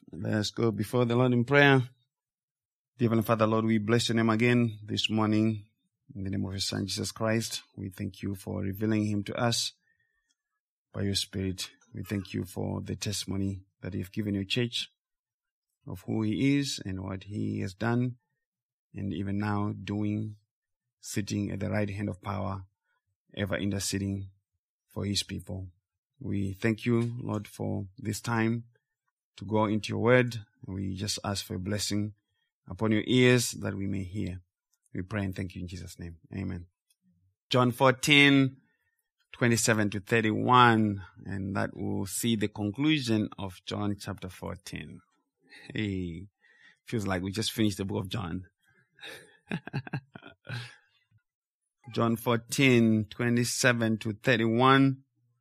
Let us go before the Lord in prayer. Dear Heavenly Father, Lord, we bless your name again this morning. In the name of your Son, Jesus Christ, we thank you for revealing him to us by your Spirit. We thank you for the testimony that you've given your church of who he is and what he has done, and even now doing, sitting at the right hand of power, ever interceding for his people. We thank you, Lord, for this time to go into your word. We just ask for a blessing upon your ears that we may hear. We pray and thank you in Jesus' name. Amen. John 14, 27 to 31, and that will see the conclusion of John chapter 14. Hey, feels like we just finished the book of John. John 14, 27 to 31.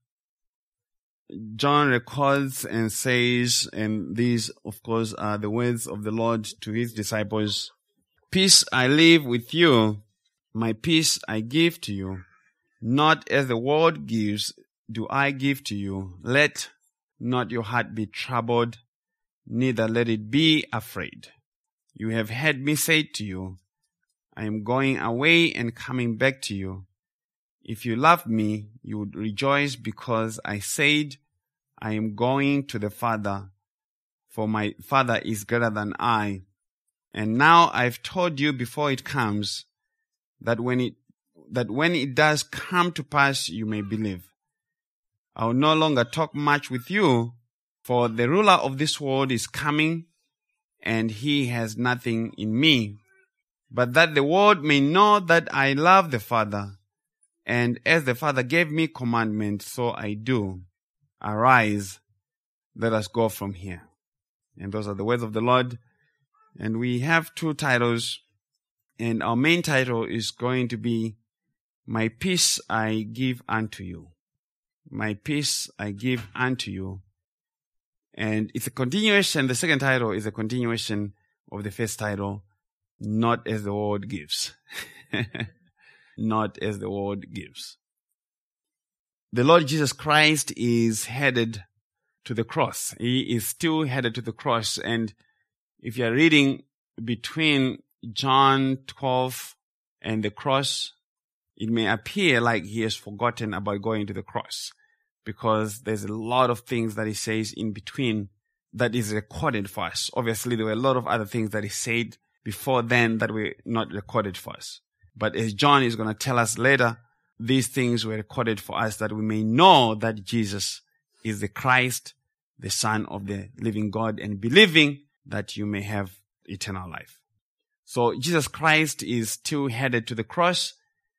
John records and says, and these, of course, are the words of the Lord to his disciples, "Peace I leave with you, my peace I give to you. Not as the world gives, do I give to you. Let not your heart be troubled, neither let it be afraid. You have heard me say to you, I am going away and coming back to you. If you loved me, you would rejoice because I said, I am going to the Father, for my Father is greater than I. And now I've told you before it comes, that when it does come to pass, you may believe. I will no longer talk much with you, for the ruler of this world is coming, and he has nothing in me. But that the world may know that I love the Father, and as the Father gave me commandment, so I do. Arise, let us go from here." And those are the words of the Lord. And we have two titles, and our main title is going to be, "My peace I give unto you." My peace I give unto you. And it's a continuation. The second title is a continuation of the first title, "Not as the world gives." Not as the world gives. The Lord Jesus Christ is headed to the cross. He is still headed to the cross. And if you're reading between John 12 and the cross, it may appear like he has forgotten about going to the cross, because there's a lot of things that he says in between that is recorded for us. Obviously, there were a lot of other things that he said before then that were not recorded for us. But as John is going to tell us later, these things were recorded for us that we may know that Jesus is the Christ, the Son of the living God, and believing that you may have eternal life. So Jesus Christ is still headed to the cross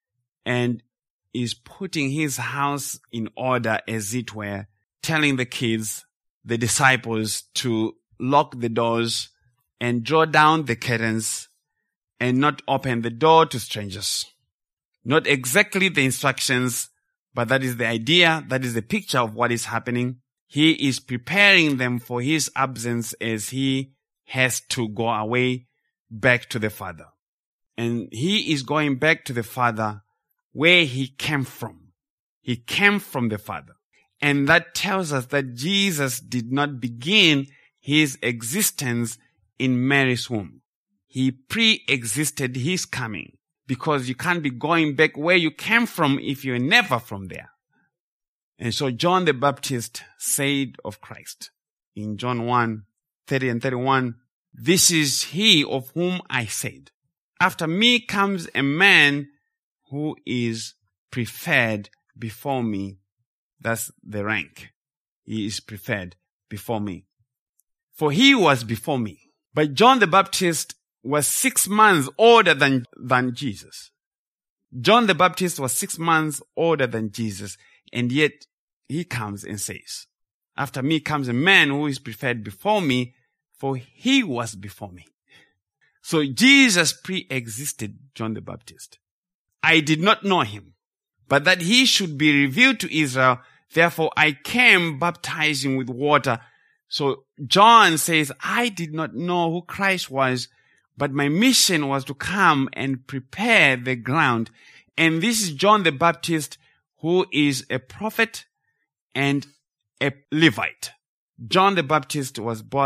and is putting his house in order, as it were, telling the kids, the disciples, to lock the doors and draw down the curtains and not open the door to strangers. Not exactly the instructions, but that is the idea, that is the picture of what is happening. He is preparing them for his absence as he has to go away back to the Father. And he is going back to the Father where he came from. He came from the Father. And that tells us that Jesus did not begin his existence in Mary's womb. He pre-existed his coming, because you can't be going back where you came from if you're never from there. And so John the Baptist said of Christ in John 1, 30 and 31, "This is he of whom I said, after me comes a man who is preferred before me." That's the rank. He is preferred before me. For he was before me. But John the Baptist was 6 months older than Jesus. John the Baptist was 6 months older than Jesus, and yet he comes and says, "After me comes a man who is preferred before me, for he was before me." So Jesus pre-existed John the Baptist. "I did not know him, but that he should be revealed to Israel, therefore I came baptizing with water." So John says, I did not know who Christ was, but my mission was to come and prepare the ground. And this is John the Baptist, who is a prophet and a Levite. John the Baptist was both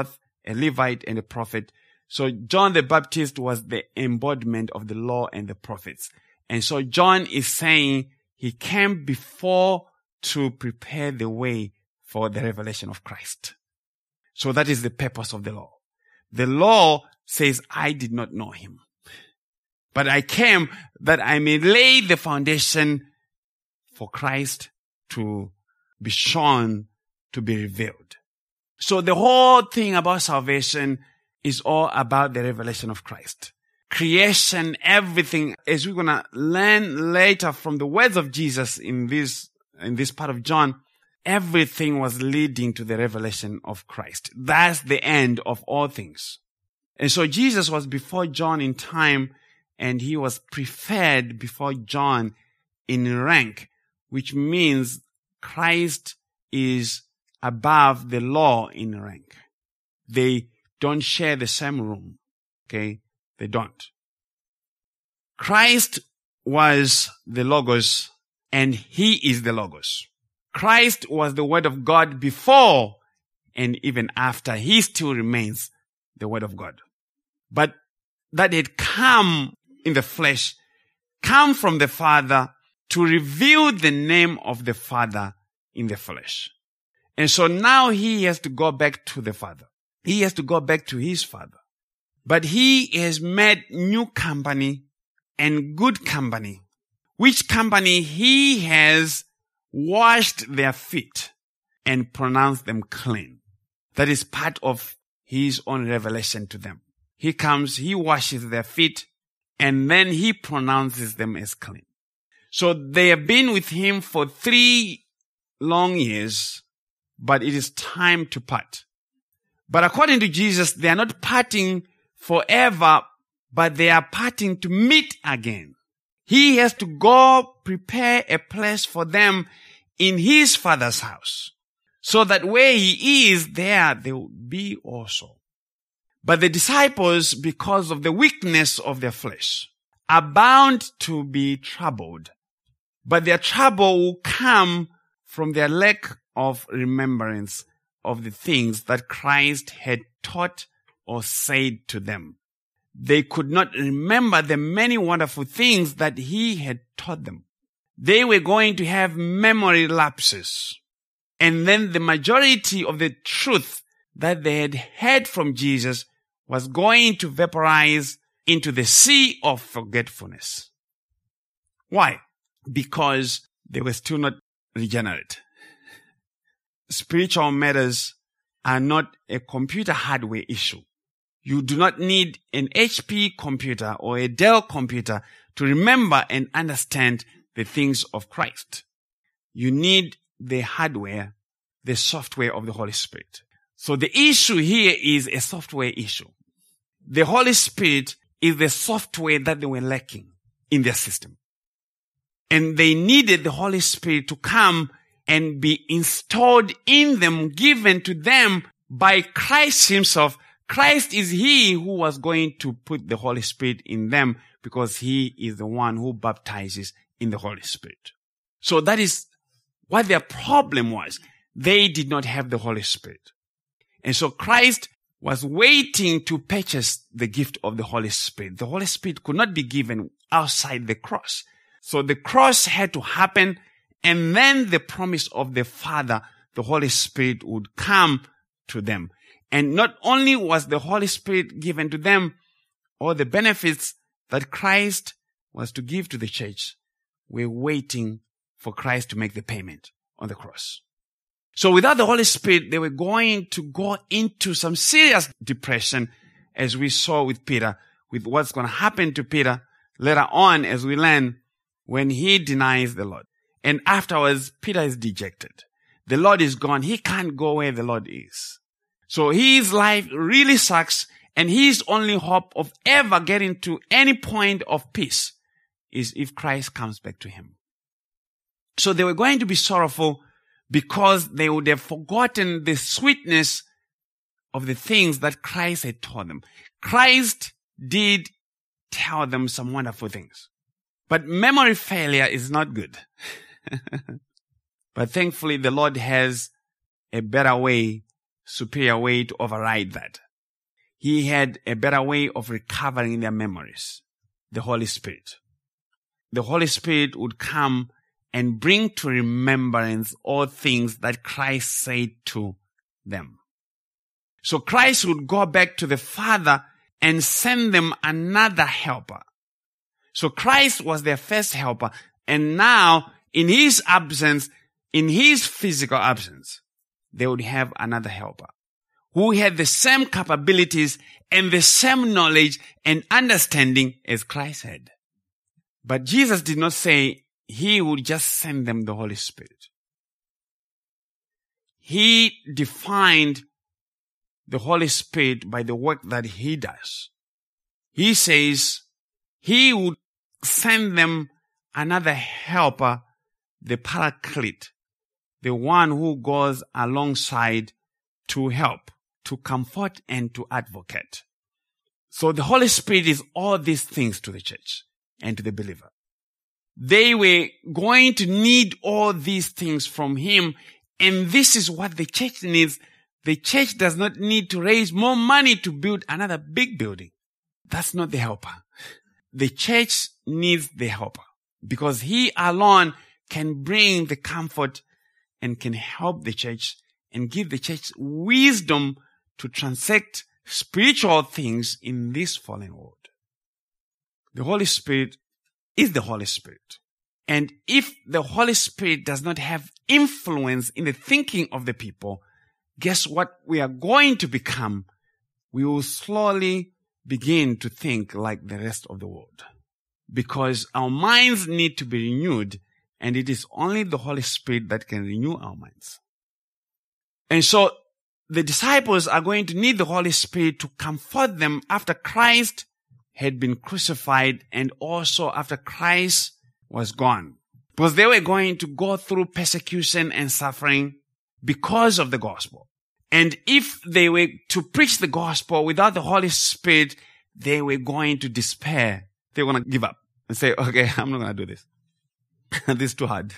a Levite, and a prophet. So John the Baptist was the embodiment of the law and the prophets. And so John is saying he came before to prepare the way for the revelation of Christ. So that is the purpose of the law. The law says, I did not know him, but I came that I may lay the foundation for Christ to be shown, to be revealed. So the whole thing about salvation is all about the revelation of Christ. Creation, everything, as we're going to learn later from the words of Jesus in this part of John, everything was leading to the revelation of Christ. That's the end of all things. And so Jesus was before John in time, and he was preferred before John in rank, which means Christ is above the law in rank. They don't share the same room. Okay? They don't. Christ was the Logos, and he is the Logos. Christ was the Word of God before and even after. He still remains the Word of God. But that had come in the flesh, come from the Father to reveal the name of the Father in the flesh. And so now he has to go back to the Father. He has to go back to his Father. But he has made new company and good company, which company he has washed their feet and pronounced them clean. That is part of his own revelation to them. He comes, he washes their feet, and then he pronounces them as clean. So they have been with him for 3 long years, but it is time to part. But according to Jesus, they are not parting forever, but they are parting to meet again. He has to go prepare a place for them in his Father's house, so that where he is, there they will be also. But the disciples, because of the weakness of their flesh, are bound to be troubled. But their trouble will come from their lack of remembrance of the things that Christ had taught or said to them. They could not remember the many wonderful things that he had taught them. They were going to have memory lapses. And then the majority of the truth that they had heard from Jesus was going to vaporize into the sea of forgetfulness. Why? Because they were still not regenerate. Spiritual matters are not a computer hardware issue. You do not need an HP computer or a Dell computer to remember and understand the things of Christ. You need the hardware, the software of the Holy Spirit. So the issue here is a software issue. The Holy Spirit is the software that they were lacking in their system. And they needed the Holy Spirit to come and be installed in them, given to them by Christ himself. Christ is he who was going to put the Holy Spirit in them, because he is the one who baptizes in the Holy Spirit. So that is what their problem was. They did not have the Holy Spirit. And so Christ was waiting to purchase the gift of the Holy Spirit. The Holy Spirit could not be given outside the cross. So the cross had to happen, and then the promise of the Father, the Holy Spirit, would come to them. And not only was the Holy Spirit given to them, all the benefits that Christ was to give to the church were waiting for Christ to make the payment on the cross. So without the Holy Spirit, they were going to go into some serious depression, as we saw with Peter, with what's going to happen to Peter later on as we learn when he denies the Lord. And afterwards, Peter is dejected. The Lord is gone. He can't go where the Lord is. So his life really sucks, and his only hope of ever getting to any point of peace is if Christ comes back to him. So they were going to be sorrowful because they would have forgotten the sweetness of the things that Christ had taught them. Christ did tell them some wonderful things. But memory failure is not good. But thankfully, the Lord has a better way, superior way to override that. he had a better way of recovering their memories. The Holy Spirit. The Holy Spirit would come and bring to remembrance all things that Christ said to them. So Christ would go back to the Father and send them another helper. So Christ was their first helper, and now in his absence, in his physical absence, they would have another helper who had the same capabilities and the same knowledge and understanding as Christ had. But Jesus did not say he would just send them the Holy Spirit. He defined the Holy Spirit by the work that he does. He says he would send them another helper, the Paraclete, the one who goes alongside to help, to comfort, and to advocate. So the Holy Spirit is all these things to the church and to the believer. They were going to need all these things from him, and this is what the church needs. The church does not need to raise more money to build another big building. That's not the helper. The church needs the helper because he alone can bring the comfort and can help the church and give the church wisdom to transact spiritual things in this fallen world. The Holy Spirit is the Holy Spirit. And if the Holy Spirit does not have influence in the thinking of the people, guess what we are going to become? We will slowly begin to think like the rest of the world. Because our minds need to be renewed, and it is only the Holy Spirit that can renew our minds. And so the disciples are going to need the Holy Spirit to comfort them after Christ had been crucified and also after Christ was gone. Because they were going to go through persecution and suffering because of the gospel. And if they were to preach the gospel without the Holy Spirit, they were going to despair. They were going to give up and say, okay, I'm not going to do this. This is too hard.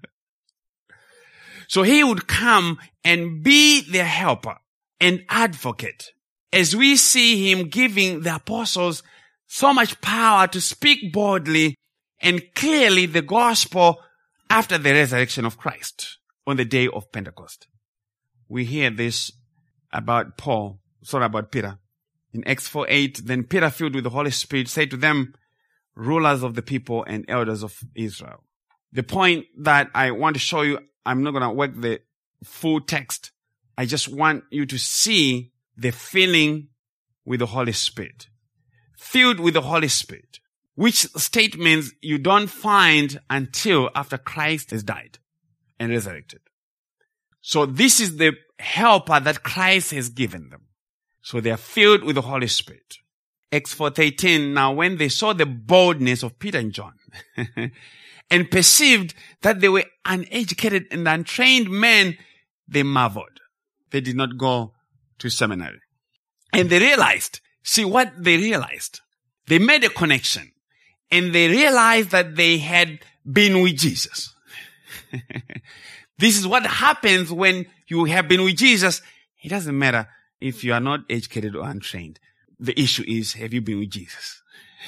So he would come and be their helper and advocate. As we see him giving the apostles so much power to speak boldly and clearly the gospel after the resurrection of Christ on the day of Pentecost. We hear this about Peter. In Acts 4:8, then Peter, filled with the Holy Spirit, said to them, rulers of the people and elders of Israel. The point that I want to show you, I'm not going to work the full text. I just want you to see the filling with the Holy Spirit. Filled with the Holy Spirit, which statements you don't find until after Christ has died and resurrected. So this is the helper that Christ has given them. So they are filled with the Holy Spirit. Acts 4:13, now when they saw the boldness of Peter and John and perceived that they were uneducated and untrained men, they marveled. They did not go to seminary. And they realized, see what they realized. They made a connection and they realized that they had been with Jesus. This is what happens when you have been with Jesus. It doesn't matter if you are not educated or untrained. The issue is, have you been with Jesus?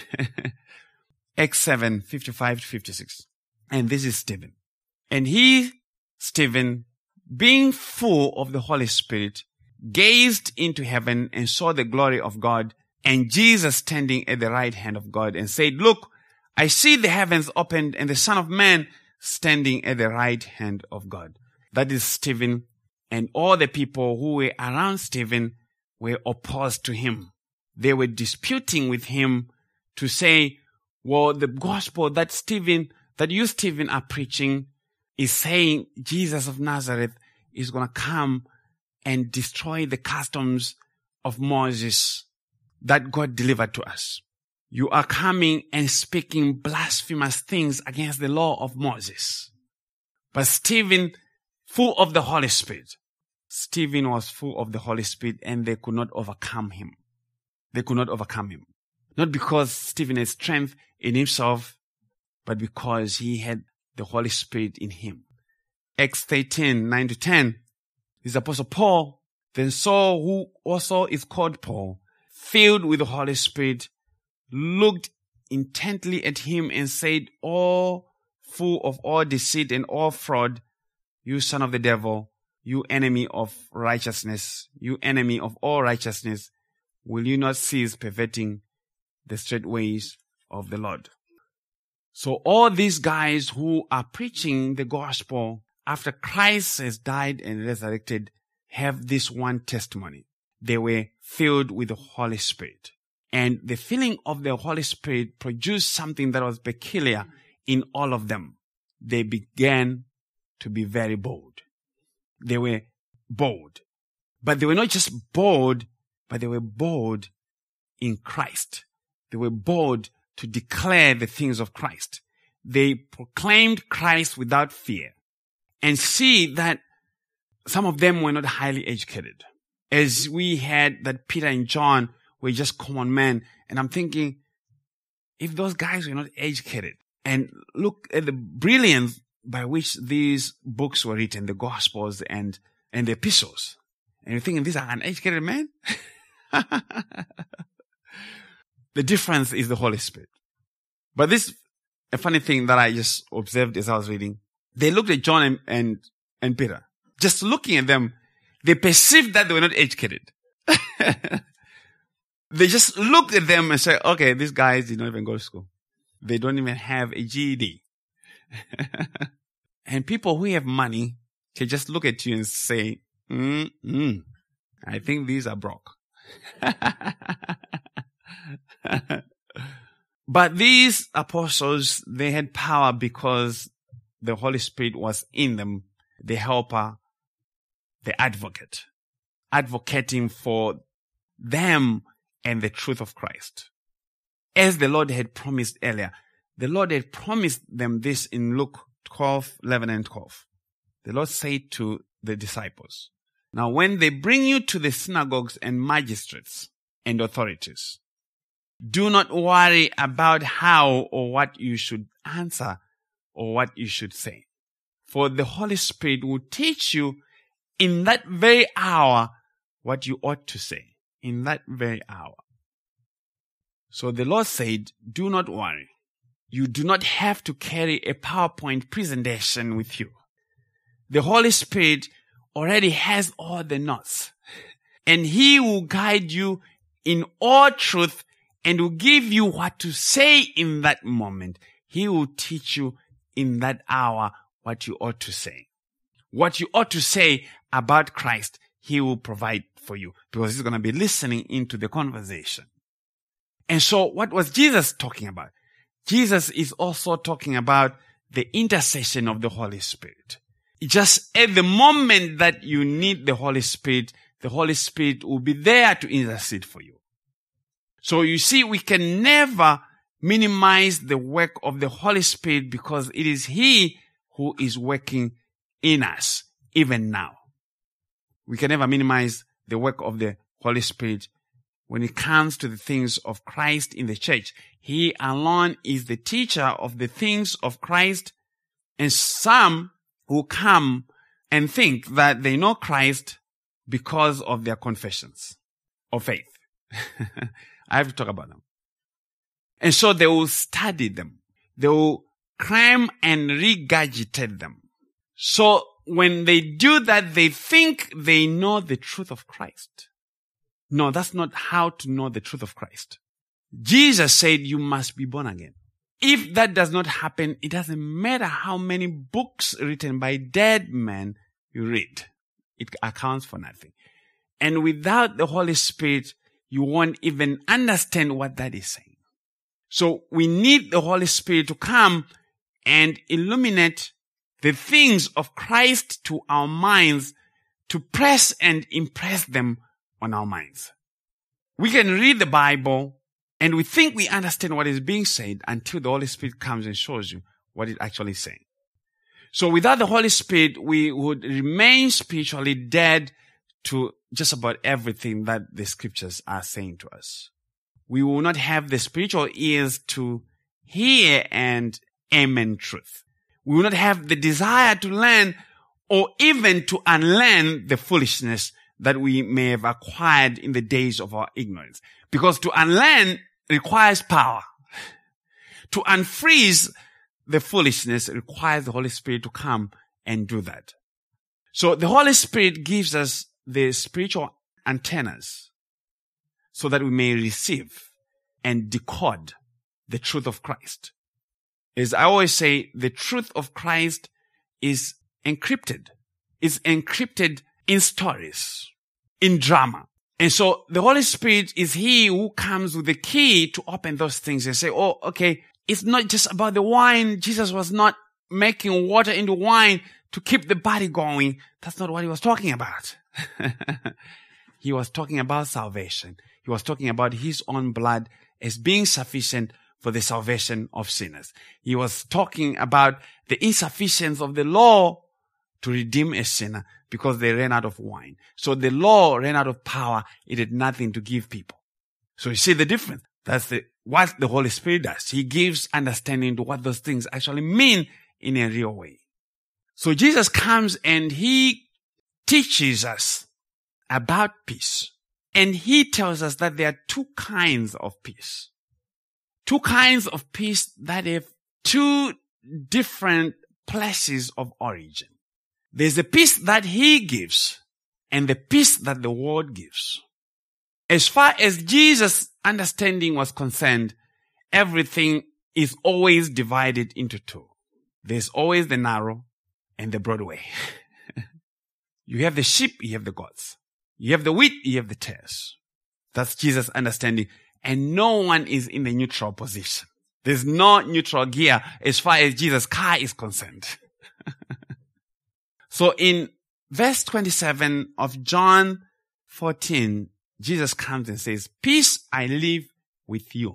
Acts 7:55-56. And this is Stephen. And he, Stephen, being full of the Holy Spirit, gazed into heaven and saw the glory of God and Jesus standing at the right hand of God and said, look, I see the heavens opened and the Son of Man standing at the right hand of God. That is Stephen, and all the people who were around Stephen were opposed to him. They were disputing with him to say, well, the gospel that you, Stephen, are preaching is saying Jesus of Nazareth is going to come and destroy the customs of Moses that God delivered to us. You are coming and speaking blasphemous things against the law of Moses. But Stephen, full of the Holy Spirit. Stephen was full of the Holy Spirit and they could not overcome him. They could not overcome him. Not because Stephen had strength in himself, but because he had the Holy Spirit in him. Acts 13:9-10. This is Apostle Paul. Then Saul, who also is called Paul, filled with the Holy Spirit, looked intently at him and said, "Oh, full of all deceit and all fraud, you son of the devil, you enemy of righteousness, you enemy of all righteousness, will you not cease perverting the straight ways of the Lord?" So all these guys who are preaching the gospel after Christ has died and resurrected have this one testimony. They were filled with the Holy Spirit. And the filling of the Holy Spirit produced something that was peculiar in all of them. They began to be very bold. They were bold. But they were not just bold, but they were bold in Christ. They were bold to declare the things of Christ. They proclaimed Christ without fear. And see that some of them were not highly educated. As we had that Peter and John were just common men. And I'm thinking, if those guys were not educated, and look at the brilliance by which these books were written, the Gospels and the epistles. And you're thinking, these are uneducated men? The difference is the Holy Spirit. But this, a funny thing that I just observed as I was reading, they looked at John and Peter. Just looking at them, they perceived that they were not educated. They just looked at them and said, okay, these guys did not even go to school. They don't even have a GED. And people who have money can just look at you and say, I think these are broke. But these apostles, they had power because the Holy Spirit was in them, the helper, the advocate, advocating for them and the truth of Christ. As the Lord had promised earlier, the Lord had promised them this in Luke 12:11 and 12. The Lord said to the disciples, "Now when they bring you to the synagogues and magistrates and authorities, do not worry about how or what you should answer or what you should say. For the Holy Spirit will teach you in that very hour what you ought to say." In that very hour. So the Lord said, do not worry. You do not have to carry a PowerPoint presentation with you. The Holy Spirit already has all the notes. And He will guide you in all truth and will give you what to say in that moment. He will teach you in that hour what you ought to say. What you ought to say about Christ, He will provide for you because He's going to be listening into the conversation. And so what was Jesus talking about? Jesus is also talking about the intercession of the Holy Spirit. Just at the moment that you need the Holy Spirit will be there to intercede for you. So you see, we can never minimize the work of the Holy Spirit because it is He who is working in us, even now. We can never minimize the work of the Holy Spirit when it comes to the things of Christ in the church. He alone is the teacher of the things of Christ, and some who come and think that they know Christ because of their confessions of faith. I have to talk about them. And so they will study them. They will cram and regurgitate them. So when they do that, they think they know the truth of Christ. No, that's not how to know the truth of Christ. Jesus said you must be born again. If that does not happen, it doesn't matter how many books written by dead men you read. It accounts for nothing. And without the Holy Spirit, you won't even understand what that is saying. So we need the Holy Spirit to come and illuminate the things of Christ to our minds, to press and impress them on our minds. We can read the Bible and we think we understand what is being said until the Holy Spirit comes and shows you what it's actually saying. So without the Holy Spirit, we would remain spiritually dead to just about everything that the scriptures are saying to us. We will not have the spiritual ears to hear and amen truth. We will not have the desire to learn or even to unlearn the foolishness that we may have acquired in the days of our ignorance. Because to unlearn requires power. To unfreeze the foolishness requires the Holy Spirit to come and do that. So the Holy Spirit gives us the spiritual antennas so that we may receive and decode the truth of Christ. As I always say, the truth of Christ is encrypted. It's encrypted in stories, in drama. And so the Holy Spirit is He who comes with the key to open those things and say, oh, okay, it's not just about the wine. Jesus was not making water into wine to keep the body going. That's not what He was talking about. He was talking about salvation. He was talking about His own blood as being sufficient for the salvation of sinners. He was talking about the insufficiency of the law to redeem a sinner because they ran out of wine. So the law ran out of power. It had nothing to give people. So you see the difference. That's what the Holy Spirit does. He gives understanding to what those things actually mean in a real way. So Jesus comes and He teaches us about peace. And He tells us that there are two kinds of peace. Two kinds of peace that have two different places of origin. There's the peace that He gives and the peace that the world gives. As far as Jesus' understanding was concerned, everything is always divided into two. There's always the narrow and the broad way. You have the sheep, you have the goats. You have the wheat, you have the tares. That's Jesus' understanding. And no one is in the neutral position. There's no neutral gear as far as Jesus' car is concerned. So in verse 27 of John 14, Jesus comes and says, peace I leave with you.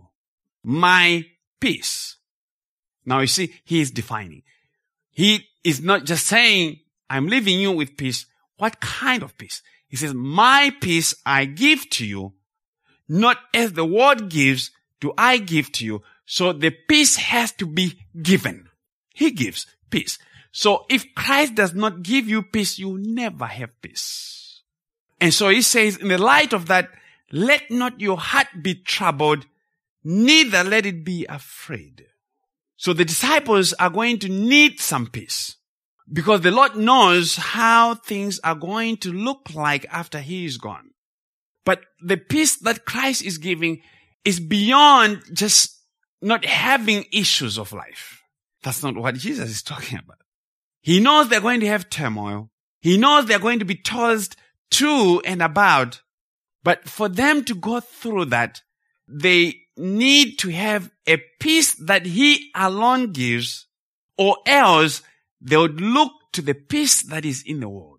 My peace. Now you see, He is defining. He is not just saying, I'm leaving you with peace. What kind of peace? He says, my peace I give to you, not as the world gives, do I give to you. So the peace has to be given. He gives peace. So if Christ does not give you peace, you never have peace. And so He says, in the light of that, let not your heart be troubled, neither let it be afraid. So the disciples are going to need some peace because the Lord knows how things are going to look like after He is gone. But the peace that Christ is giving is beyond just not having issues of life. That's not what Jesus is talking about. He knows they're going to have turmoil. He knows they're going to be tossed to and about. But for them to go through that, they need to have a peace that He alone gives, or else they would look to the peace that is in the world.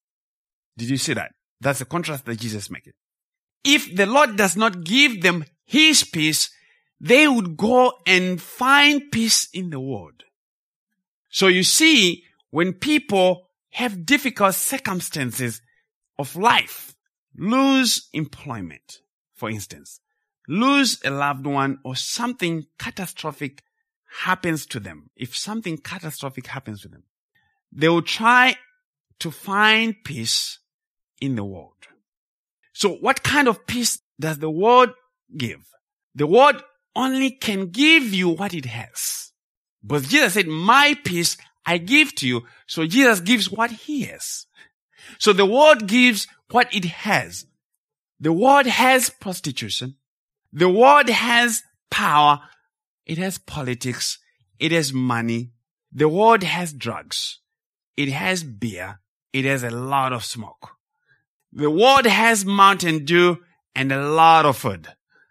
Did you see that? That's the contrast that Jesus makes. If the Lord does not give them His peace, they would go and find peace in the world. So you see, when people have difficult circumstances of life, lose employment, for instance, lose a loved one, or something catastrophic happens to them, if something catastrophic happens to them, they will try to find peace in the world. So what kind of peace does the world give? The world only can give you what it has. But Jesus said, my peace I give to you. So Jesus gives what He has. So the world gives what it has. The world has prostitution. The world has power. It has politics. It has money. The world has drugs. It has beer. It has a lot of smoke. The world has Mountain Dew and a lot of food.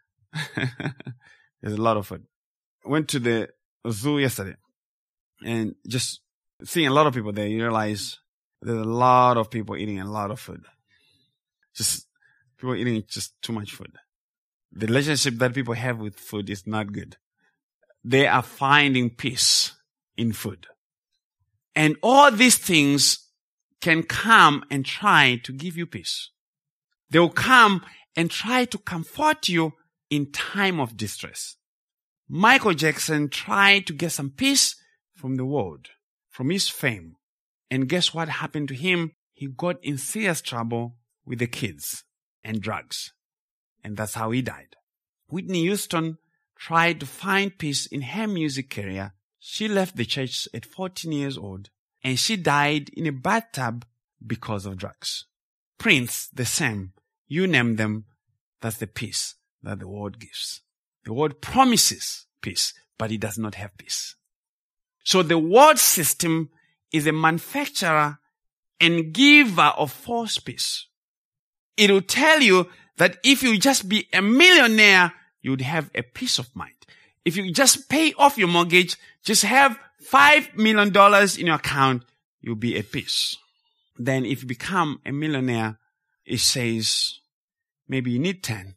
There's a lot of food. I went to the zoo yesterday and just seeing a lot of people there, you realize there's a lot of people eating a lot of food. Just people eating just too much food. The relationship that people have with food is not good. They are finding peace in food. And all these things can come and try to give you peace. They will come and try to comfort you in time of distress. Michael Jackson tried to get some peace from the world, from his fame. And guess what happened to him? He got in serious trouble with the kids and drugs. And that's how he died. Whitney Houston tried to find peace in her music career. She left the church at 14 years old, and she died in a bathtub because of drugs. Prince, the same. You name them, that's the peace that the world gives. The world promises peace, but it does not have peace. So the world system is a manufacturer and giver of false peace. It will tell you that if you just be a millionaire, you would have a peace of mind. If you just pay off your mortgage, just have $5 million in your account, you'll be at peace. Then if you become a millionaire, it says maybe you need 10,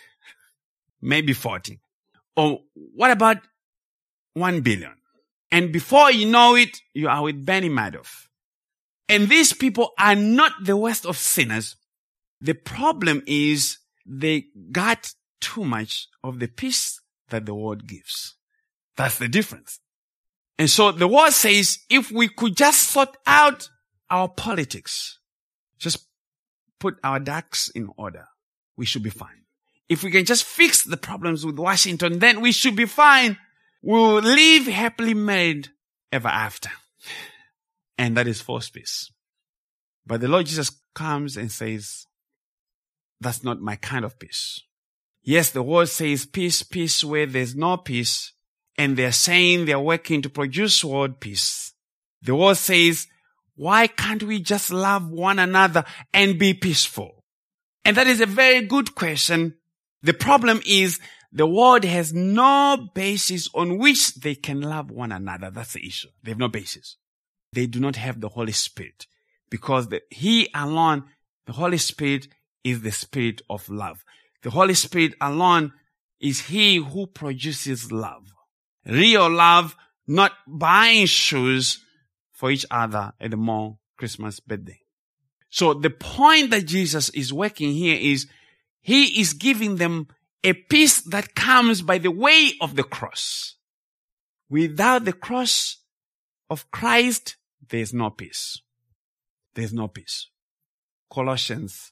maybe 40. Or what about 1 billion? And before you know it, you are with Bernie Madoff. And these people are not the worst of sinners. The problem is they got too much of the peace that the world gives. That's the difference. And so the word says, if we could just sort out our politics, just put our ducks in order, we should be fine. If we can just fix the problems with Washington, then we should be fine. We'll live happily married ever after. And that is false peace. But the Lord Jesus comes and says, that's not my kind of peace. Yes, the word says peace, peace where there's no peace. And they're saying they're working to produce world peace. The word says, why can't we just love one another and be peaceful? And that is a very good question. The problem is the world has no basis on which they can love one another. That's the issue. They have no basis. They do not have the Holy Spirit because He alone, the Holy Spirit, is the Spirit of love. The Holy Spirit alone is He who produces love. Real love, not buying shoes for each other at the mall Christmas birthday. So the point that Jesus is working here is He is giving them a peace that comes by the way of the cross. Without the cross of Christ, there is no peace. There is no peace. Colossians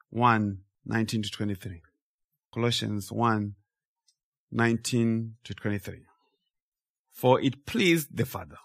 1:19-23. Colossians 1:19-23. For it pleased the Father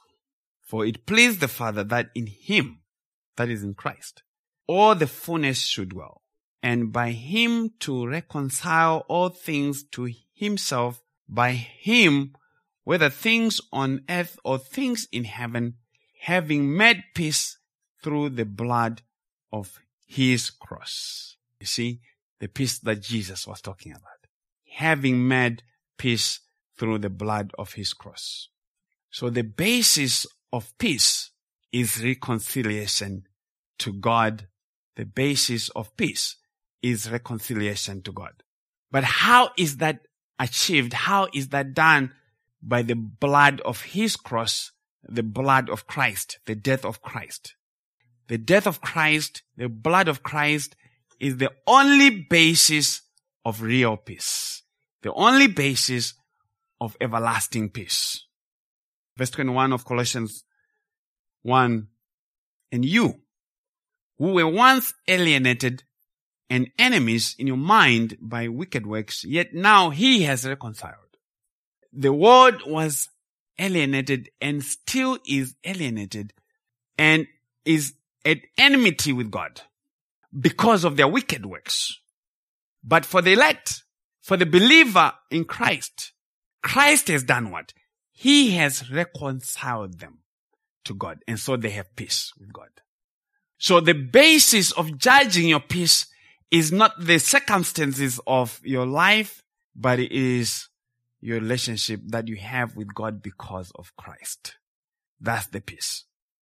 that in Him, that is in Christ, all the fullness should dwell, and by Him to reconcile all things to Himself, by Him, whether things on earth or things in heaven, having made peace through the blood of His cross. You see, the peace that Jesus was talking about. Having made peace through the blood of His cross. So the basis of peace is reconciliation to God. The basis of peace is reconciliation to God. But how is that achieved? How is that done? By the blood of His cross, the blood of Christ, the death of Christ. The death of Christ, the blood of Christ is the only basis of real peace. The only basis of everlasting peace. Verse 21 of Colossians 1. And you, who were once alienated and enemies in your mind by wicked works, yet now He has reconciled. The world was alienated and still is alienated and is at enmity with God because of their wicked works. But for the elect, for the believer in Christ, Christ has done what? He has reconciled them to God. And so they have peace with God. So the basis of judging your peace is not the circumstances of your life, but it is your relationship that you have with God because of Christ. That's the peace.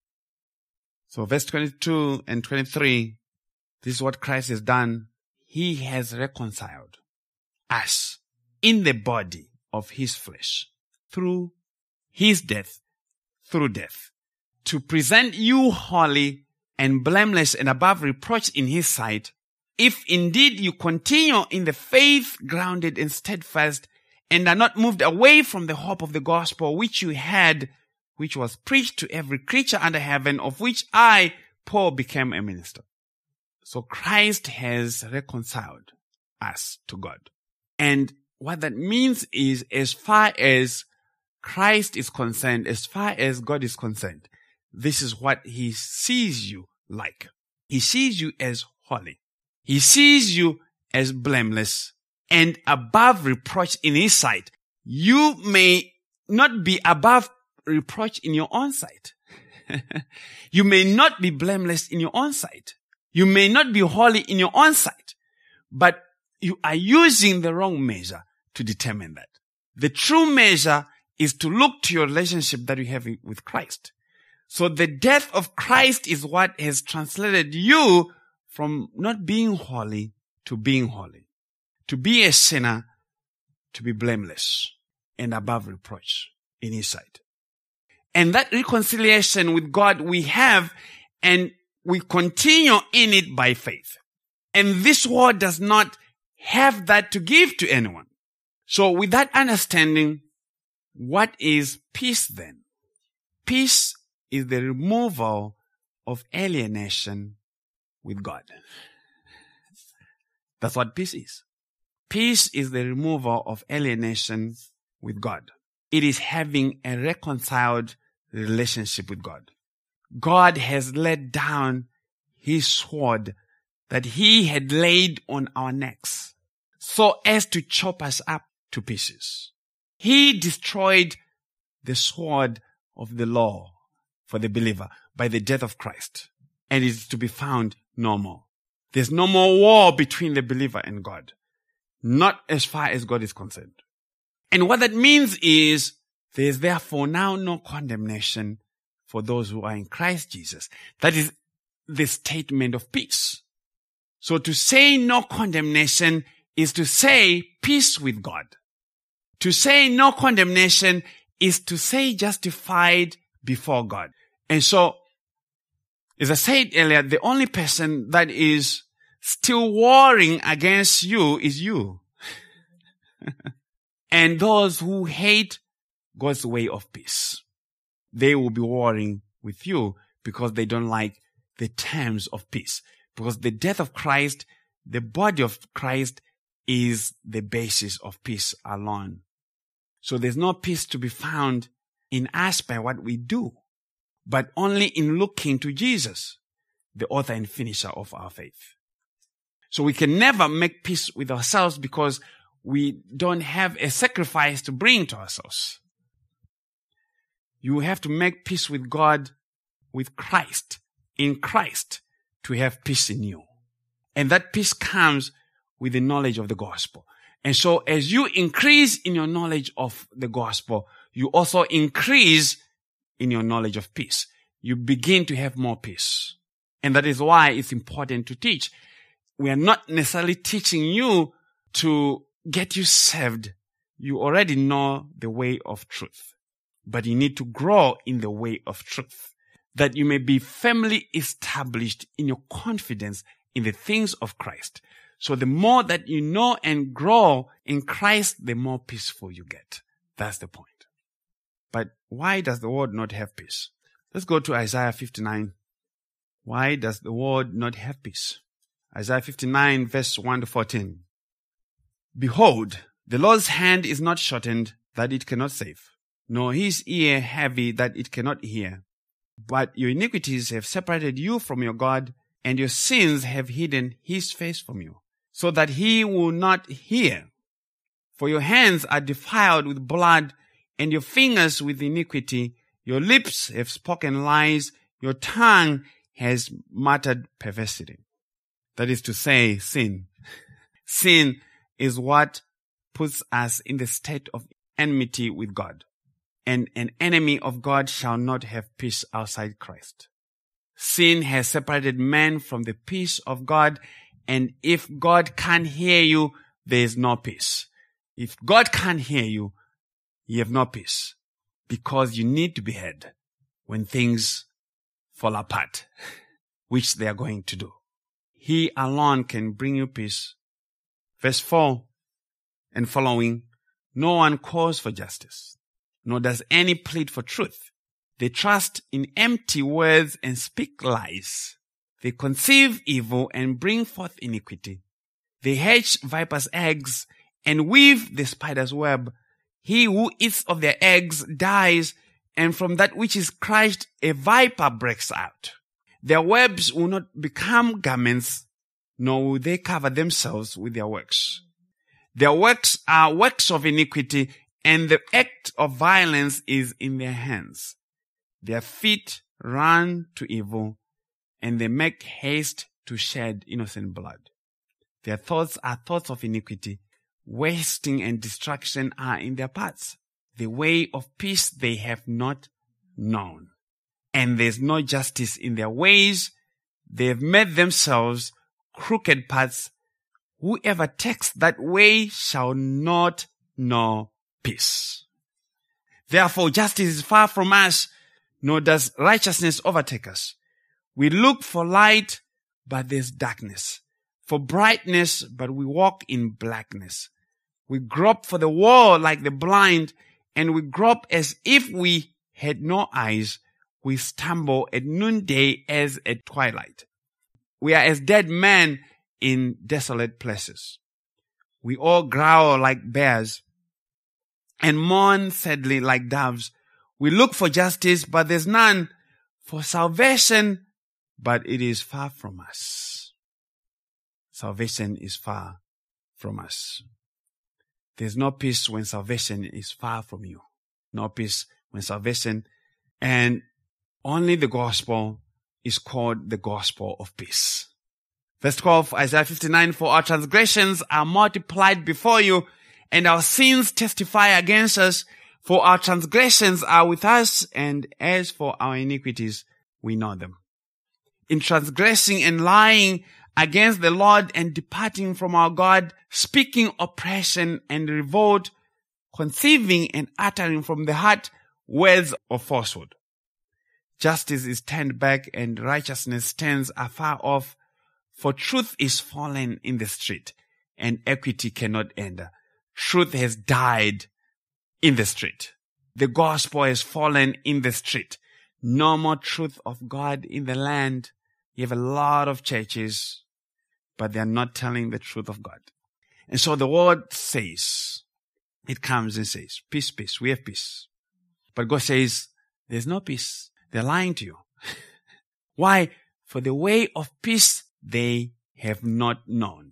So verse 22 and 23, this is what Christ has done. He has reconciled us in the body of His flesh through His death, through death, to present you holy and blameless and above reproach in His sight, if indeed you continue in the faith grounded and steadfast, and are not moved away from the hope of the gospel which you had, which was preached to every creature under heaven, of which I, Paul, became a minister. So Christ has reconciled us to God. And what that means is, as far as Christ is concerned, as far as God is concerned, this is what he sees you like. He sees you as holy. He sees you as blameless and above reproach in his sight. You may not be above reproach in your own sight. You may not be blameless in your own sight. You may not be holy in your own sight, but you are using the wrong measure to determine that. The true measure is to look to your relationship that you have with Christ. So the death of Christ is what has translated you from not being holy to being holy, to be a sinner, to be blameless and above reproach in his sight. And that reconciliation with God we have, and we continue in it by faith. And this world does not have that to give to anyone. So with that understanding, what is peace then? Peace is the removal of alienation with God. That's what peace is. Peace is the removal of alienation with God. It is having a reconciled relationship with God. God has laid down his sword that he had laid on our necks so as to chop us up to pieces. He destroyed the sword of the law for the believer by the death of Christ, and it is to be found no more. There's no more war between the believer and God, not as far as God is concerned. And what that means is there is therefore now no condemnation for those who are in Christ Jesus. That is the statement of peace. So to say no condemnation is to say peace with God. To say no condemnation is to say justified before God. And so, as I said earlier, the only person that is still warring against you is you. And those who hate God's way of peace, they will be warring with you because they don't like the terms of peace. Because the death of Christ, the body of Christ, is the basis of peace alone. So there's no peace to be found in us by what we do, but only in looking to Jesus, the author and finisher of our faith. So we can never make peace with ourselves because we don't have a sacrifice to bring to ourselves. You have to make peace with God, with Christ, in Christ, to have peace in you. And that peace comes with the knowledge of the gospel. And so as you increase in your knowledge of the gospel, you also increase in your knowledge of peace. You begin to have more peace. And that is why it's important to teach. We are not necessarily teaching you to get you saved. You already know the way of truth. But you need to grow in the way of truth, that you may be firmly established in your confidence in the things of Christ. So the more that you know and grow in Christ, the more peaceful you get. That's the point. But why does the world not have peace? Let's go to Isaiah 59. Why does the world not have peace? Isaiah 59 verse 1 to 14. Behold, the Lord's hand is not shortened that it cannot save, nor his ear heavy that it cannot hear. But your iniquities have separated you from your God, and your sins have hidden his face from you, so that he will not hear. For your hands are defiled with blood, and your fingers with iniquity. Your lips have spoken lies, your tongue has muttered perversity. That is to say, sin. Sin is what puts us in the state of enmity with God. And an enemy of God shall not have peace outside Christ. Sin has separated man from the peace of God, and if God can't hear you, there is no peace. If God can't hear you, you have no peace, because you need to be heard when things fall apart, which they are going to do. He alone can bring you peace. Verse 4 and following, no one calls for justice, nor does any plead for truth. They trust in empty words and speak lies. They conceive evil and bring forth iniquity. They hatch vipers' eggs and weave the spider's web. He who eats of their eggs dies, and from that which is crushed a viper breaks out. Their webs will not become garments, nor will they cover themselves with their works. Their works are works of iniquity, and the act of violence is in their hands. Their feet run to evil, and they make haste to shed innocent blood. Their thoughts are thoughts of iniquity. Wasting and destruction are in their paths. The way of peace they have not known. And there's no justice in their ways. They have made themselves crooked paths. Whoever takes that way shall not know peace. Therefore, justice is far from us, nor does righteousness overtake us. We look for light, but there's darkness. For brightness, but we walk in blackness. We grope for the wall like the blind, and we grope as if we had no eyes. We stumble at noonday as at twilight. We are as dead men in desolate places. We all growl like bears and mourn sadly like doves. We look for justice, but there's none, for salvation, but it is far from us. Salvation is far from us. There's no peace when salvation is far from you. No peace when salvation, and only the gospel is called the gospel of peace. Verse 12, Isaiah 59, for our transgressions are multiplied before you, and our sins testify against us. For our transgressions are with us, and as for our iniquities, we know them. In transgressing and lying against the Lord and departing from our God, speaking oppression and revolt, conceiving and uttering from the heart words of falsehood. Justice is turned back and righteousness stands afar off, for truth is fallen in the street and equity cannot enter. Truth has died in the street. The gospel has fallen in the street. No more truth of God in the land. You have a lot of churches, but they are not telling the truth of God. And so the word says, it comes and says, peace, peace, we have peace. But God says, there's no peace. They're lying to you. Why? For the way of peace they have not known.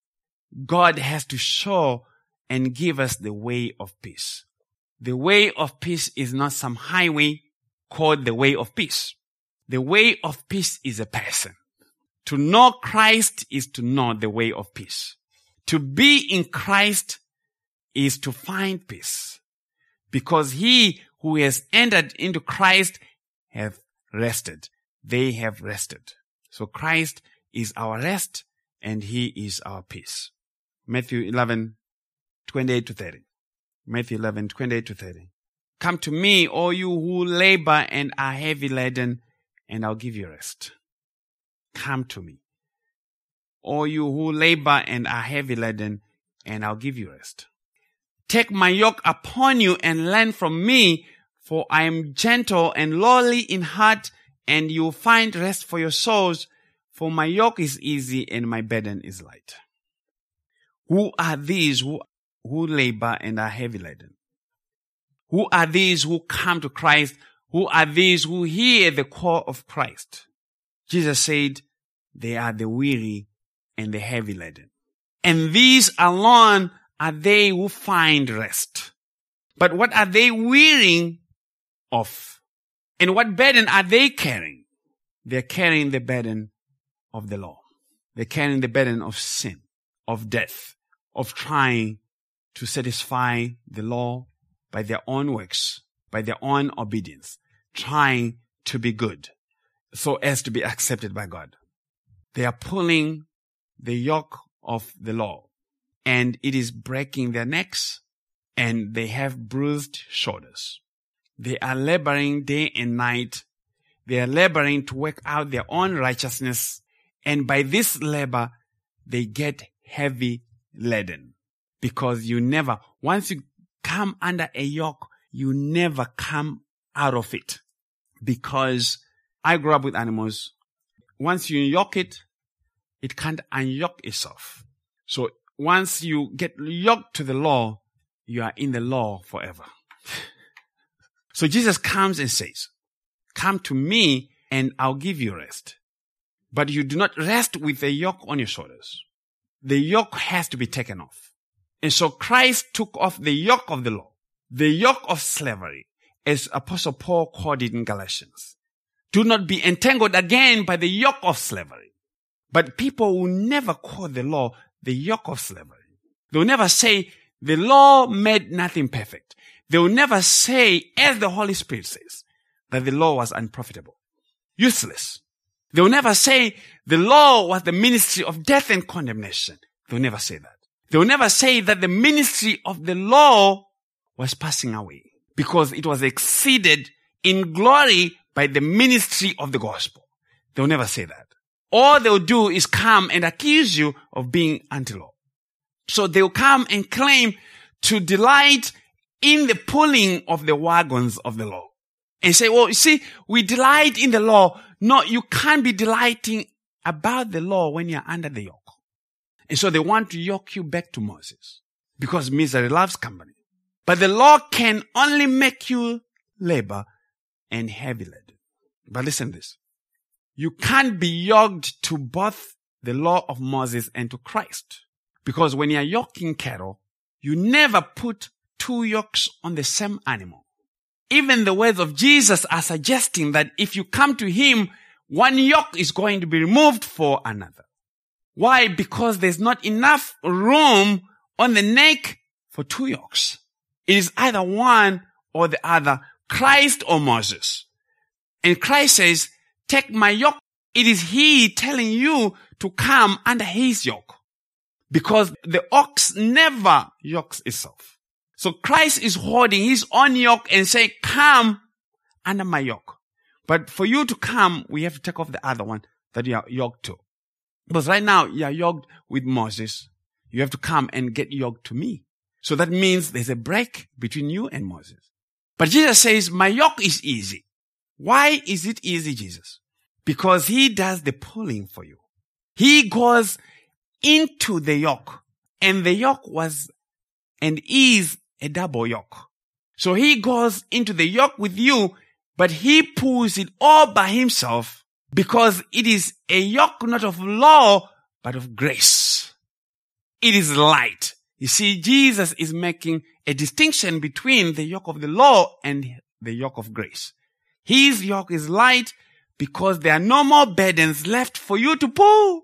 God has to show and give us the way of peace. The way of peace is not some highway called the way of peace. The way of peace is a person. To know Christ is to know the way of peace. To be in Christ is to find peace. Because he who has entered into Christ have rested. They have rested. So Christ is our rest and he is our peace. Matthew 11, 28 to 30. Matthew 11, 28 to 30. Come to me, all you who labor and are heavy laden, and I'll give you rest. Come to me. All you who labor and are heavy laden, and I'll give you rest. Take my yoke upon you and learn from me, for I am gentle and lowly in heart, and you'll find rest for your souls, for my yoke is easy and my burden is light. Who are these who labor and are heavy laden? Who are these who come to Christ? Who are these who hear the call of Christ? Jesus said, they are the weary and the heavy laden. And these alone are they who find rest. But what are they wearying of? And what burden are they carrying? They're carrying the burden of the law. They're carrying the burden of sin, of death, of trying to satisfy the law by their own works, by their own obedience, trying to be good so as to be accepted by God. They are pulling the yoke of the law and it is breaking their necks and they have bruised shoulders. They are laboring day and night. They are laboring to work out their own righteousness, and by this labor, they get heavy laden. Because once you come under a yoke, you never come out of it. Because I grew up with animals. once you yoke it, it can't unyoke itself. So once you get yoked to the law, you are in the law forever. So Jesus comes and says, come to me and I'll give you rest. But you do not rest with a yoke on your shoulders. The yoke has to be taken off. And so Christ took off the yoke of the law, the yoke of slavery, as Apostle Paul called it in Galatians. Do not be entangled again by the yoke of slavery. But people will never call the law the yoke of slavery. They will never say the law made nothing perfect. They will never say, as the Holy Spirit says, that the law was unprofitable, useless. They will never say the law was the ministry of death and condemnation. They will never say that. They will never say that the ministry of the law was passing away because it was exceeded in glory by the ministry of the gospel. They will never say that. All they will do is come and accuse you of being anti-law. So they will come and claim to delight in the pulling of the wagons of the law. And say, well, you see, we delight in the law. No, you can't be delighting about the law when you're under the yoke. And so they want to yoke you back to Moses because misery loves company. But the law can only make you labor and heavy laden. But listen to this. You can't be yoked to both the law of Moses and to Christ. Because when you're yoking cattle, you never put two yokes on the same animal. Even the words of Jesus are suggesting that if you come to him, one yoke is going to be removed for another. Why? Because there's not enough room on the neck for two yokes. It is either one or the other, Christ or Moses. And Christ says, take my yoke. It is he telling you to come under his yoke. Because the ox never yokes itself. So Christ is holding his own yoke and say, come under my yoke. But for you to come, we have to take off the other one that you are yoked to. Because right now, you are yoked with Moses. You have to come and get yoked to me. So that means there's a break between you and Moses. But Jesus says, my yoke is easy. Why is it easy, Jesus? Because he does the pulling for you. He goes into the yoke. And the yoke was and is a double yoke. So he goes into the yoke with you, but he pulls it all by himself because it is a yoke not of law, but of grace. It is light. You see, Jesus is making a distinction between the yoke of the law and the yoke of grace. His yoke is light because there are no more burdens left for you to pull.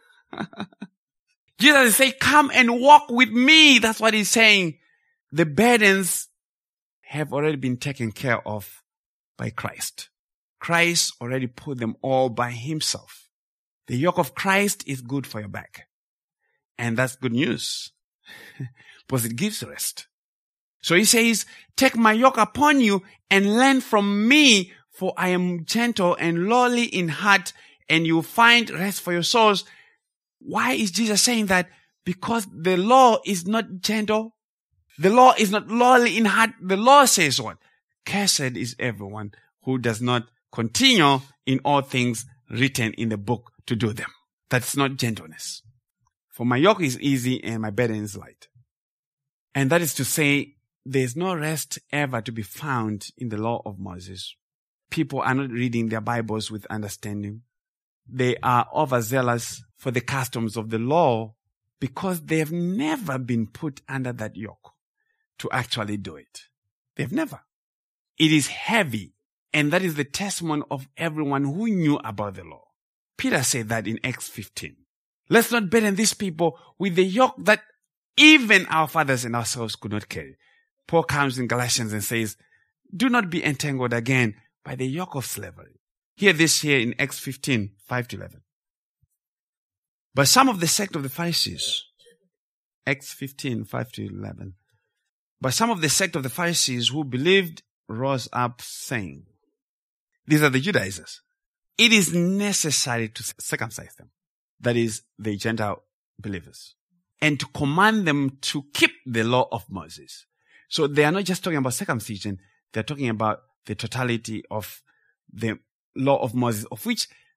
Jesus is saying, come and walk with me. That's what he's saying. The burdens have already been taken care of by Christ. Christ already put them all by himself. The yoke of Christ is good for your back. And that's good news because it gives rest. So he says, take my yoke upon you and learn from me, for I am gentle and lowly in heart, and you will find rest for your souls. Why is Jesus saying that? Because the law is not gentle. The law is not lowly in heart. The law says what? Cursed is everyone who does not continue in all things written in the book to do them. That's not gentleness. For my yoke is easy and my burden is light. And that is to say, there's no rest ever to be found in the law of Moses. People are not reading their Bibles with understanding. They are overzealous for the customs of the law because they have never been put under that yoke to actually do it. They've never. It is heavy, and that is the testimony of everyone who knew about the law. Peter said that in Acts 15. Let's not burden these people with the yoke that even our fathers and ourselves could not carry. Paul comes in Galatians and says, do not be entangled again by the yoke of slavery. Hear this here in Acts 15, 5-11. But some of the sect of the Pharisees, Acts 15, 5-11. But some of the sect of the Pharisees who believed rose up saying, these are the Judaizers, it is necessary to circumcise them. That is, the Gentile believers. And to command them to keep the law of Moses. So they are not just talking about circumcision, they're talking about the totality of the law of Moses, of which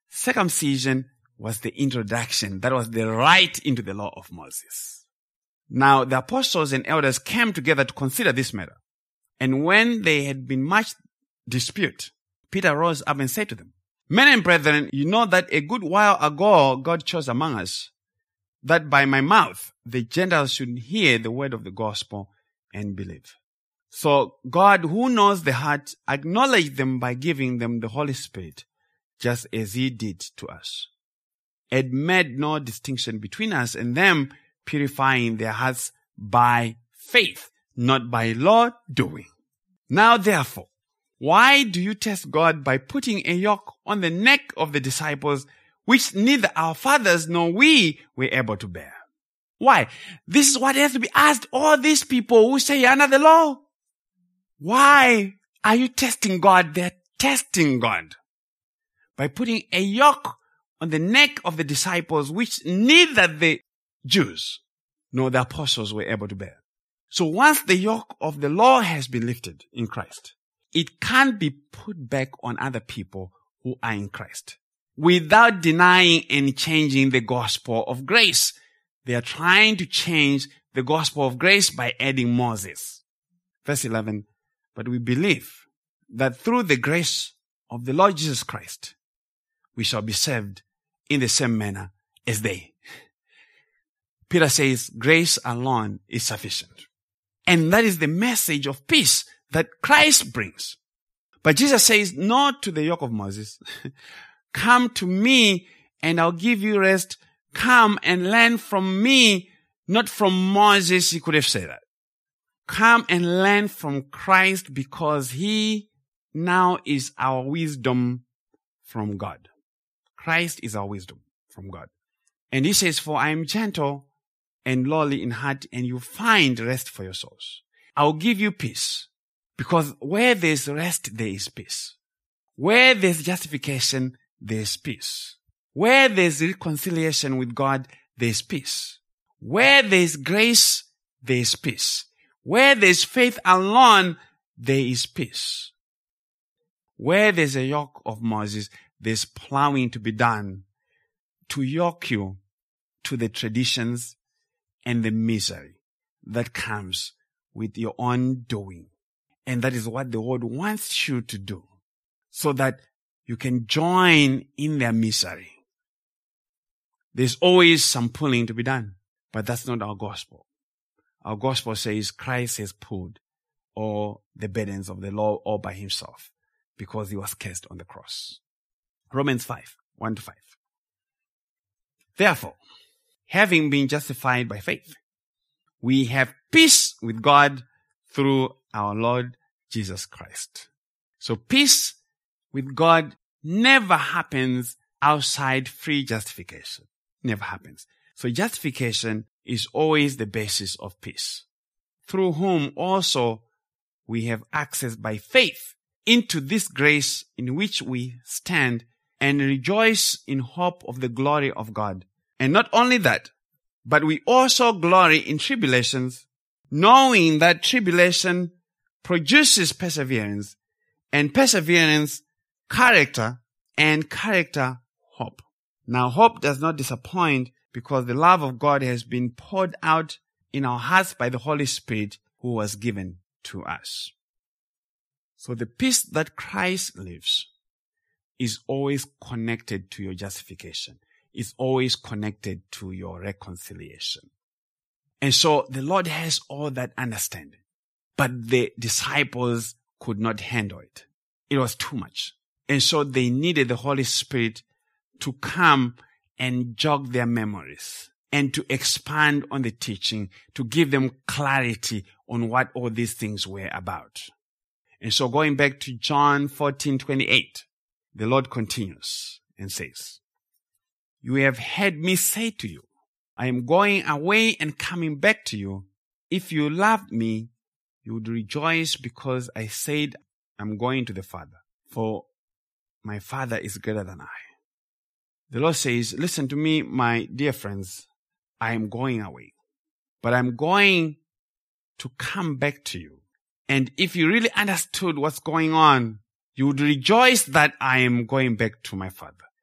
Circumcision was the introduction. That was the right into the law of Moses. Now, the apostles and elders came together to consider this matter. And when they had been much dispute, Peter rose up and said to them, Men and brethren, you know that a good while ago God chose among us, that by my mouth the Gentiles should hear the word of the gospel and believe. So God, who knows the heart, acknowledged them by giving them the Holy Spirit, just as he did to us, and made no distinction between us and them, purifying their hearts by faith, not by law doing. Now therefore, why do you test God by putting a yoke on the neck of the disciples, which neither our fathers nor we were able to bear? Why? This is what has to be asked all these people who say you're under the law. Why are you testing God? They're testing God by putting a yoke on the neck of the disciples, which neither the Jews nor the apostles were able to bear. So once the yoke of the law has been lifted in Christ, it can't be put back on other people who are in Christ without denying and changing the gospel of grace. They are trying to change the gospel of grace by adding Moses. Verse 11, but we believe that through the grace of the Lord Jesus Christ, we shall be saved in the same manner as they. Peter says grace alone is sufficient. And that is the message of peace that Christ brings. But Jesus says, not to the yoke of Moses. Come to me and I'll give you rest. Come and learn from me, not from Moses. He could have said that. Come and learn from Christ, because he now is our wisdom from God. Christ is our wisdom from God. And he says, for I am gentle and lowly in heart, and you find rest for your souls. I'll give you peace, because where there's rest, there is peace. Where there's justification, there's peace. Where there's reconciliation with God, there's peace. Where there's grace, there's peace. Where there's faith alone, there is peace. Where there's a yoke of Moses, there's plowing to be done to yoke you to the traditions and the misery that comes with your own doing. And that is what the world wants you to do, so that you can join in their misery. There's always some pulling to be done, but that's not our gospel. Our gospel says Christ has pulled all the burdens of the law all by himself, because he was cast on the cross. Romans 5, 1-5. Therefore, having been justified by faith, we have peace with God through our Lord Jesus Christ. So peace with God never happens outside free justification. Never happens. So justification is always the basis of peace, through whom also we have access by faith into this grace in which we stand and rejoice in hope of the glory of God. And not only that, but we also glory in tribulations, knowing that tribulation produces perseverance, and perseverance, character, and character, hope. Now, hope does not disappoint, because the love of God has been poured out in our hearts by the Holy Spirit who was given to us. So the peace that Christ lives is always connected to your justification. It's always connected to your reconciliation. And so the Lord has all that understanding. But the disciples could not handle it. It was too much. And so they needed the Holy Spirit to come and jog their memories and to expand on the teaching, to give them clarity on what all these things were about. And so going back to John 14:28, the Lord continues and says, you have heard me say to you, I am going away and coming back to you. If you loved me, you would rejoice, because I said I'm going to the Father, for my Father is greater than I. The Lord says, listen to me, my dear friends, I am going away, but I'm going to come back to you. And if you really understood what's going on, you would rejoice that I am going back to my Father,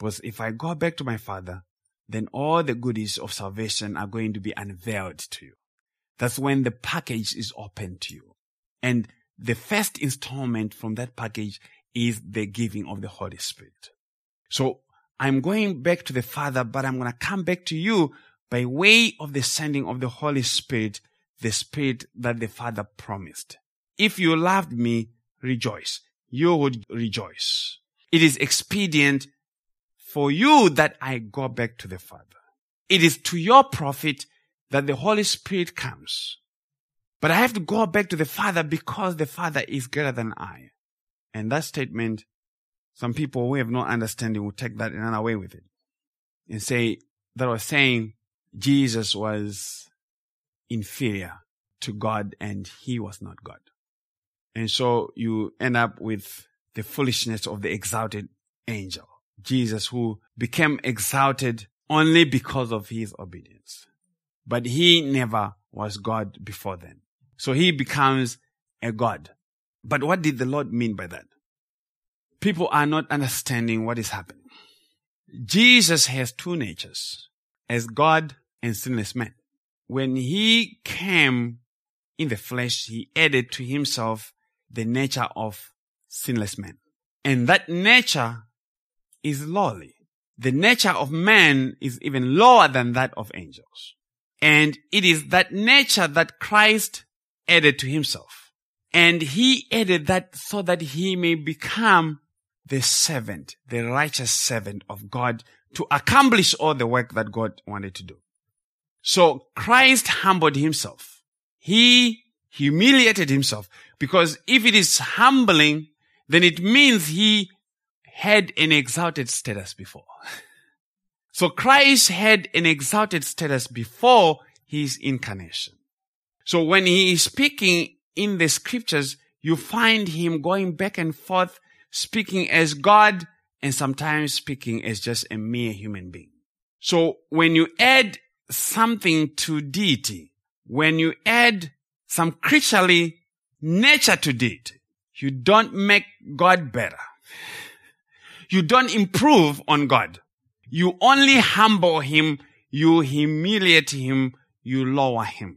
Because if I go back to my Father, then all the goodies of salvation are going to be unveiled to you. That's when the package is open to you. And the first installment from that package is the giving of the Holy Spirit. So I'm going back to the Father, but I'm going to come back to you by way of the sending of the Holy Spirit, the Spirit that the Father promised. If you loved me, rejoice. You would rejoice. It is expedient for you that I go back to the Father. It is to your profit that the Holy Spirit comes. But I have to go back to the Father because the Father is greater than I. And that statement, some people who have no understanding will take that and run away with it. And say, that was saying Jesus was inferior to God and he was not God. And so you end up with the foolishness of the exalted angel. Jesus, who became exalted only because of his obedience. But he never was God before then. So he becomes a God. But what did the Lord mean by that? People are not understanding what is happening. Jesus has two natures, as God and sinless man. When he came in the flesh, he added to himself the nature of sinless man. And that nature is lowly. The nature of man is even lower than that of angels. And it is that nature that Christ added to himself. And he added that so that he may become the servant, the righteous servant of God to accomplish all the work that God wanted to do. So Christ humbled himself. He humiliated himself, because if it is humbling, then it means he had an exalted status before. So Christ had an exalted status before his incarnation. So when he is speaking in the scriptures, you find him going back and forth, speaking as God and sometimes speaking as just a mere human being. So when you add something to deity, when you add some creaturely nature to deity, you don't make God better. You don't improve on God. You only humble him, you humiliate him, you lower him.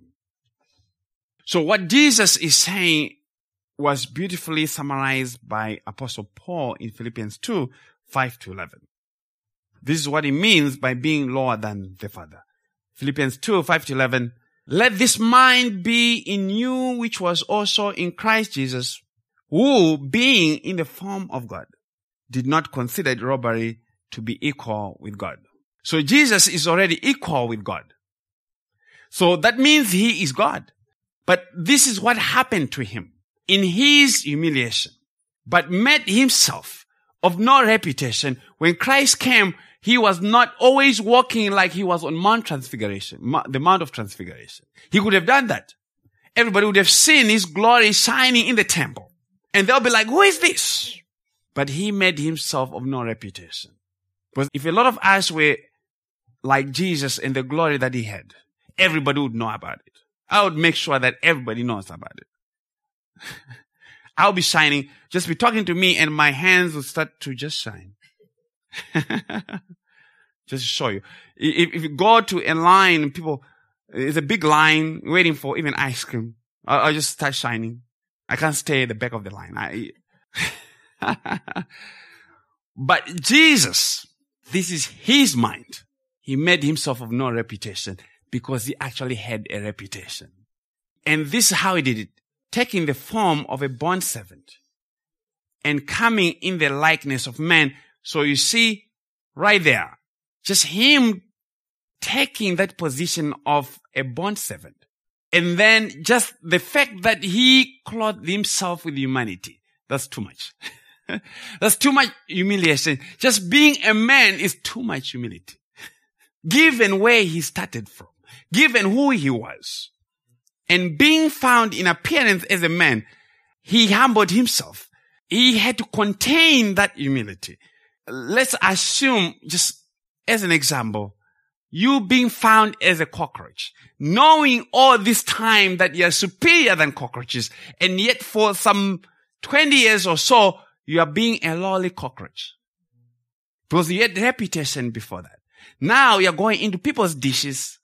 So what Jesus is saying was beautifully summarized by Apostle Paul in Philippians 2, 5-11. This is what he means by being lower than the Father. Philippians 2, 5-11. Let this mind be in you, which was also in Christ Jesus, who, being in the form of God, did not consider it robbery to be equal with God. So Jesus is already equal with God. So that means he is God. But this is what happened to him in his humiliation, but made himself of no reputation. When Christ came, he was not always walking like he was on Mount Transfiguration, the Mount of Transfiguration. He could have done that. Everybody would have seen his glory shining in the temple. And they'll be like, who is this? But he made himself of no reputation. Because if a lot of us were like Jesus and the glory that he had, everybody would know about it. I would make sure that everybody knows about it. I'll be shining, just be talking to me and my hands will start to just shine. Just to show you. If you go to a line, people, there's a big line waiting for even ice cream. I'll just start shining. I can't stay at the back of the line. But Jesus, this is his mind. He made himself of no reputation because he actually had a reputation. And this is how he did it. Taking the form of a bondservant and coming in the likeness of man. So you see right there, just him taking that position of a bondservant. And then just the fact that he clothed himself with humanity. That's too much. That's too much humiliation. Just being a man is too much humility. Given where he started from, given who he was, and being found in appearance as a man, he humbled himself. He had to contain that humility. Let's assume, just as an example, you being found as a cockroach, knowing all this time that you're superior than cockroaches, and yet for some 20 years or so, you are being a lowly cockroach. Because you had reputation before that. Now you're going into people's dishes.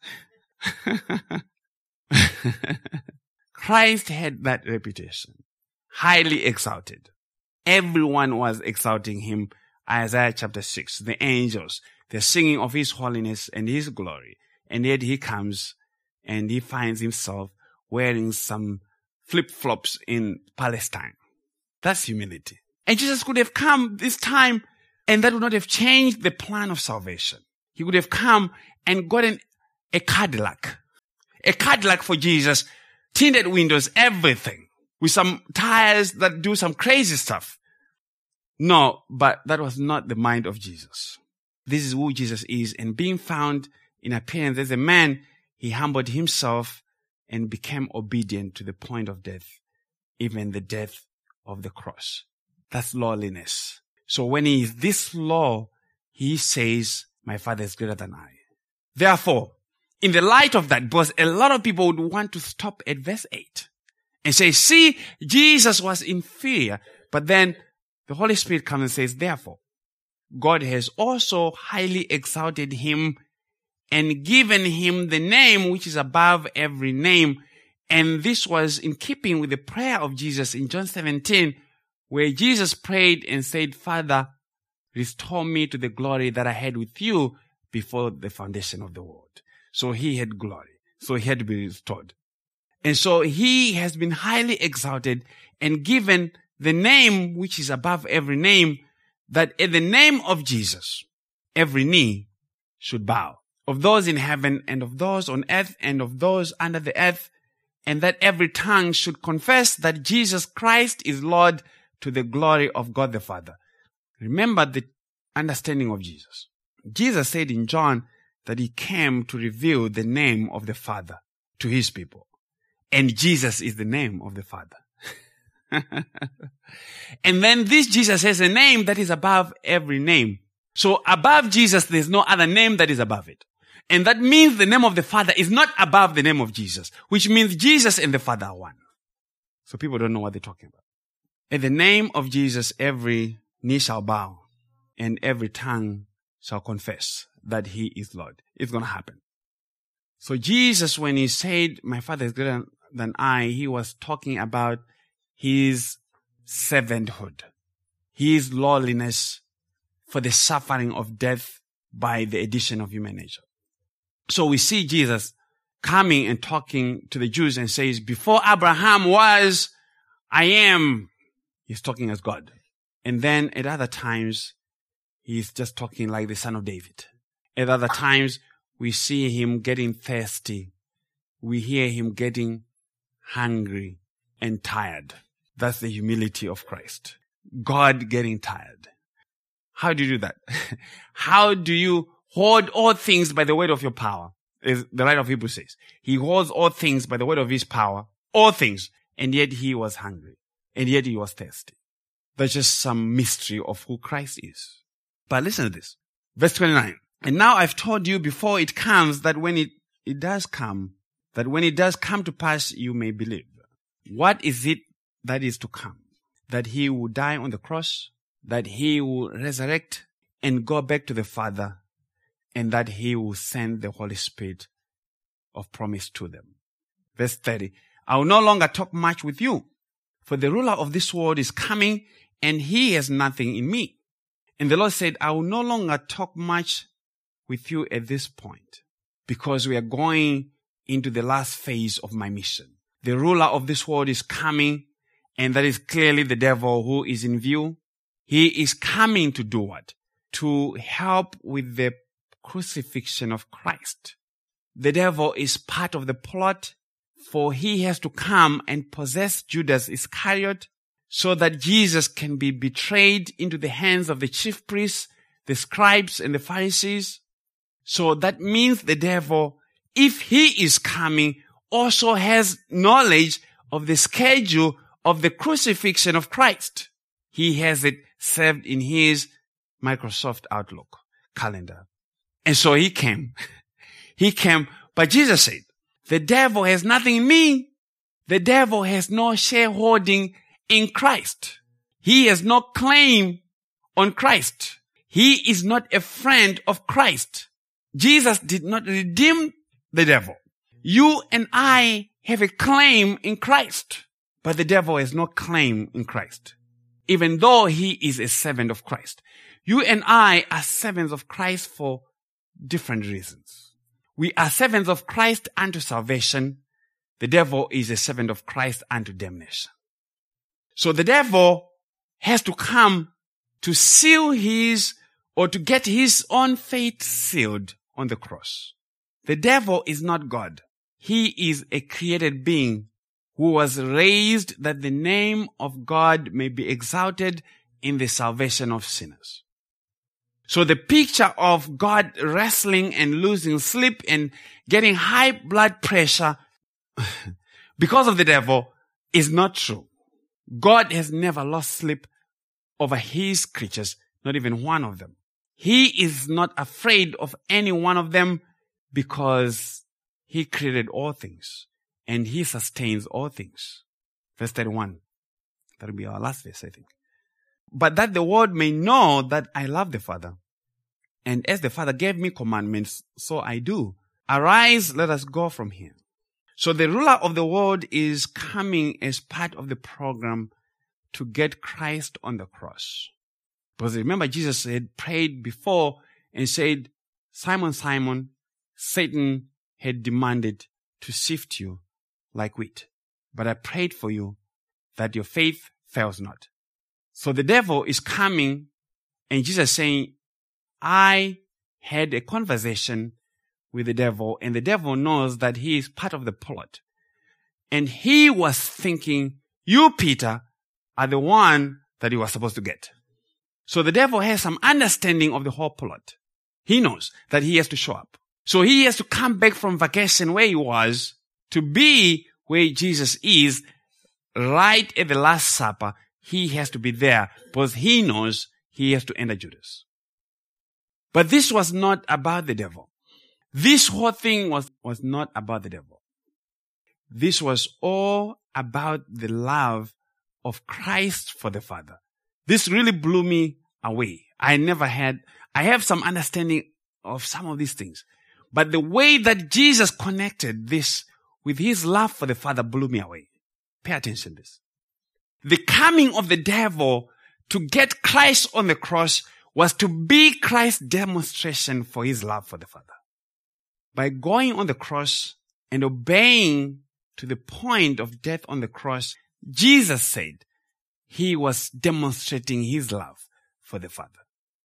Christ had that reputation. Highly exalted. Everyone was exalting him. Isaiah chapter 6. The angels, they're singing of his holiness and his glory. And yet he comes and he finds himself wearing some flip-flops in Palestine. That's humility. And Jesus could have come this time and that would not have changed the plan of salvation. He would have come and gotten a Cadillac. A Cadillac for Jesus, tinted windows, everything, with some tires that do some crazy stuff. No, but that was not the mind of Jesus. This is who Jesus is. And being found in appearance as a man, he humbled himself and became obedient to the point of death, even the death of the cross. That's lowliness. So when he is this low, he says, my Father is greater than I. Therefore, in the light of that, because a lot of people would want to stop at verse 8 and say, see, Jesus was inferior. But then the Holy Spirit comes and says, therefore, God has also highly exalted him and given him the name which is above every name. And this was in keeping with the prayer of Jesus in John 17, where Jesus prayed and said, Father, restore me to the glory that I had with you before the foundation of the world. So he had glory. So he had to be restored. And so he has been highly exalted and given the name which is above every name, that at the name of Jesus, every knee should bow, of those in heaven and of those on earth and of those under the earth, and that every tongue should confess that Jesus Christ is Lord, to the glory of God the Father. Remember the understanding of Jesus. Jesus said in John that he came to reveal the name of the Father to his people. And Jesus is the name of the Father. And then this Jesus has a name that is above every name. So above Jesus, there's no other name that is above it. And that means the name of the Father is not above the name of Jesus, which means Jesus and the Father are one. So people don't know what they're talking about. At the name of Jesus, every knee shall bow and every tongue shall confess that he is Lord. It's going to happen. So Jesus, when he said, my Father is greater than I, he was talking about his servanthood, his lowliness for the suffering of death by the addition of human nature. So we see Jesus coming and talking to the Jews and says, before Abraham was, I am. He's talking as God. And then at other times, he's just talking like the son of David. At other times, we see him getting thirsty. We hear him getting hungry and tired. That's the humility of Christ. God getting tired. How do you do that? How do you hold all things by the weight of your power? As the writer of Hebrews says. He holds all things by the weight of his power. All things. And yet he was hungry. And yet he was thirsty. That's just some mystery of who Christ is. But listen to this. Verse 29. And now I've told you before it comes that when it does come to pass, you may believe. What is it that is to come? That he will die on the cross, that he will resurrect and go back to the Father, and that he will send the Holy Spirit of promise to them. Verse 30. I will no longer talk much with you, for the ruler of this world is coming, and he has nothing in me. And the Lord said, I will no longer talk much with you at this point, because we are going into the last phase of my mission. The ruler of this world is coming, and that is clearly the devil who is in view. He is coming to do what? To help with the crucifixion of Christ. The devil is part of the plot, for he has to come and possess Judas Iscariot so that Jesus can be betrayed into the hands of the chief priests, the scribes, and the Pharisees. So that means the devil, if he is coming, also has knowledge of the schedule of the crucifixion of Christ. He has it saved in his Microsoft Outlook calendar. And so he came. He came, but Jesus said, the devil has nothing in me. The devil has no shareholding in Christ. He has no claim on Christ. He is not a friend of Christ. Jesus did not redeem the devil. You and I have a claim in Christ, but the devil has no claim in Christ, even though he is a servant of Christ. You and I are servants of Christ for different reasons. We are servants of Christ unto salvation. The devil is a servant of Christ unto damnation. So the devil has to come to seal his, or to get his own fate sealed on the cross. The devil is not God. He is a created being who was raised that the name of God may be exalted in the salvation of sinners. So the picture of God wrestling and losing sleep and getting high blood pressure because of the devil is not true. God has never lost sleep over his creatures, not even one of them. He is not afraid of any one of them because he created all things and he sustains all things. Verse 31. That will be our last verse, I think. But that the world may know that I love the Father. And as the Father gave me commandments, so I do. Arise, let us go from here. So the ruler of the world is coming as part of the program to get Christ on the cross. Because remember, Jesus had prayed before and said, Simon, Simon, Satan had demanded to sift you like wheat. But I prayed for you that your faith fails not. So the devil is coming and Jesus saying, I had a conversation with the devil and the devil knows that he is part of the plot. And he was thinking, you, Peter, are the one that he was supposed to get. So the devil has some understanding of the whole plot. He knows that he has to show up. So he has to come back from vacation where he was to be where Jesus is right at the Last Supper. He has to be there because he knows he has to enter Judas. But this was not about the devil. This whole thing was not about the devil. This was all about the love of Christ for the Father. This really blew me away. I have some understanding of some of these things. But the way that Jesus connected this with his love for the Father blew me away. Pay attention to this. The coming of the devil to get Christ on the cross was to be Christ's demonstration for his love for the Father. By going on the cross and obeying to the point of death on the cross, Jesus said he was demonstrating his love for the Father.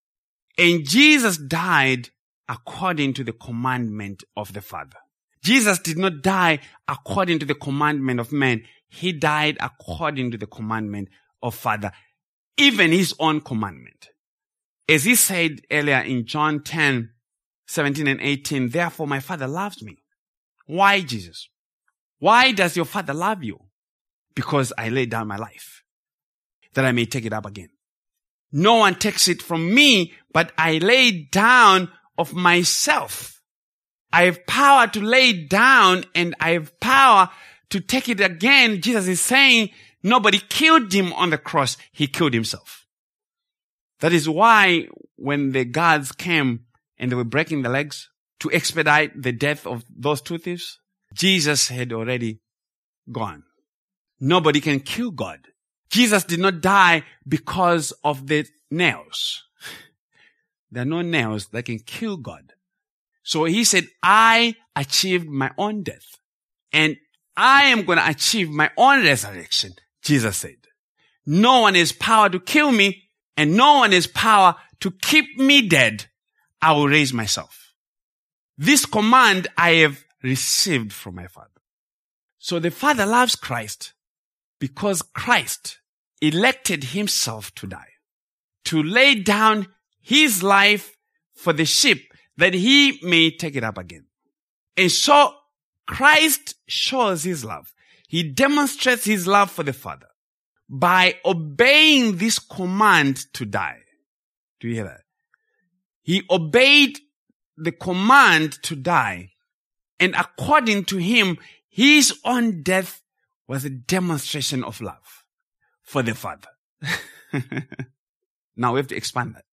And Jesus died according to the commandment of the Father. Jesus did not die according to the commandment of man. He died according to the commandment of Father, even his own commandment. As he said earlier in John 10, 17 and 18, therefore my Father loves me. Why, Jesus? Why does your Father love you? Because I laid down my life, that I may take it up again. No one takes it from me, but I lay down of myself. I have power to lay down and I have power to take it again. Jesus is saying nobody killed him on the cross. He killed himself. That is why when the guards came and they were breaking the legs to expedite the death of those two thieves, Jesus had already gone. Nobody can kill God. Jesus did not die because of the nails. There are no nails that can kill God. So he said, I achieved my own death and I am going to achieve my own resurrection. Jesus said, no one has power to kill me and no one has power to keep me dead. I will raise myself. This command I have received from my Father. So the Father loves Christ because Christ elected himself to die, to lay down his life for the sheep that he may take it up again. And so Christ shows his love. He demonstrates his love for the Father by obeying this command to die. Do you hear that? He obeyed the command to die. And according to him, his own death was a demonstration of love for the Father. Now we have to expand that.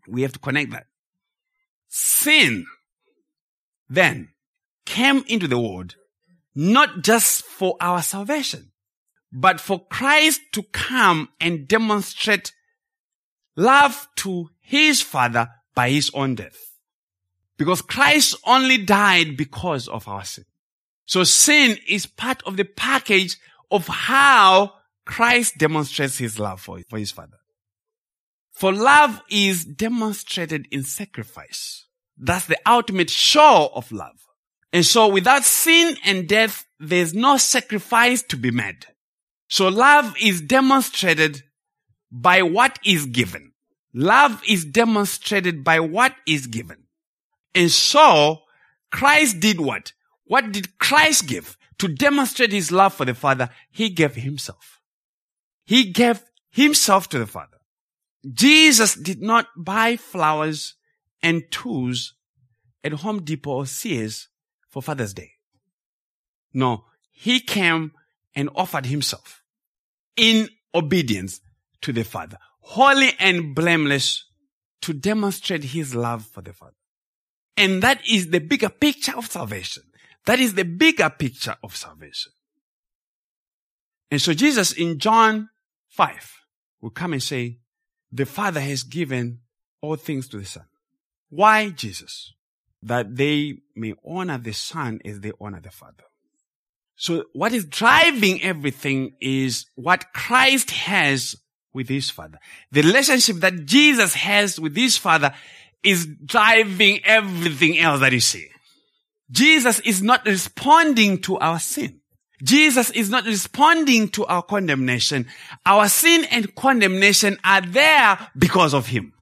We have to connect that. Sin then came into the world not just for our salvation, but for Christ to come and demonstrate love to his Father by his own death. Because Christ only died because of our sin. So sin is part of the package of how Christ demonstrates his love for his Father. For love is demonstrated in sacrifice. That's the ultimate show of love. And so without sin and death, there's no sacrifice to be made. So love is demonstrated by what is given. Love is demonstrated by what is given. And so Christ did what? What did Christ give? To demonstrate his love for the Father, he gave himself. He gave himself to the Father. Jesus did not buy flowers and tools at Home Depot or Sears for Father's Day. No, he came and offered himself in obedience to the Father, holy and blameless, to demonstrate his love for the Father. And that is the bigger picture of salvation. That is the bigger picture of salvation. And so Jesus in John 5 will come and say, the Father has given all things to the Son. Why Jesus? That they may honor the Son as they honor the Father. So what is driving everything is what Christ has with his Father. The relationship that Jesus has with his Father is driving everything else that you see. Jesus is not responding to our sin. Jesus is not responding to our condemnation. Our sin and condemnation are there because of him.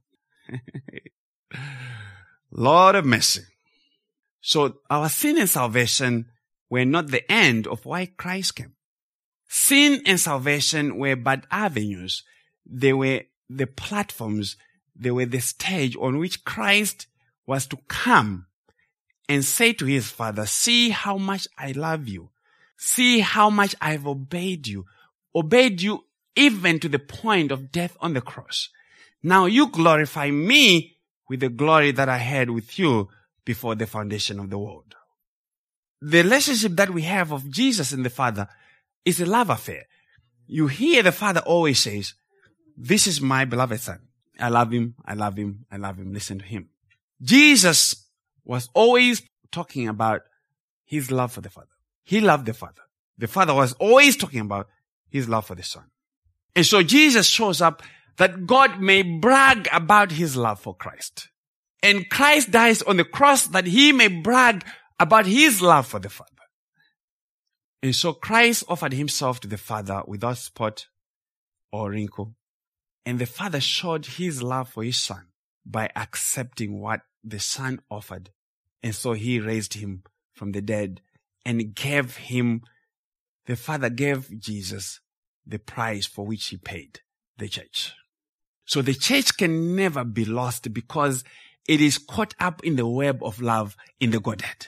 Lord of mercy. So our sin and salvation were not the end of why Christ came. Sin and salvation were but avenues. They were the platforms. They were the stage on which Christ was to come and say to his Father, see how much I love you. See how much I've obeyed you even to the point of death on the cross. Now you glorify me with the glory that I had with you before the foundation of the world. The relationship that we have of Jesus and the Father is a love affair. You hear the Father always says, this is my beloved Son. I love him, I love him, I love him. Listen to him. Jesus was always talking about his love for the Father. He loved the Father. The Father was always talking about his love for the Son. And so Jesus shows up that God may brag about his love for Christ. And Christ dies on the cross that he may brag about his love for the Father. And so Christ offered himself to the Father without spot or wrinkle. And the Father showed his love for his Son by accepting what the Son offered. And so he raised him from the dead and gave him, the Father gave Jesus the price for which he paid, the church. So the church can never be lost because it is caught up in the web of love in the Godhead.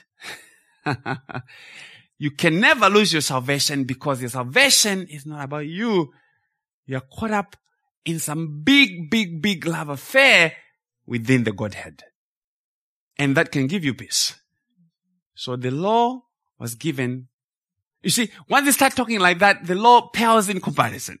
You can never lose your salvation because your salvation is not about you. You are caught up in some big love affair within the Godhead. And that can give you peace. So the law was given. You see, once they start talking like that, the law pales in comparison.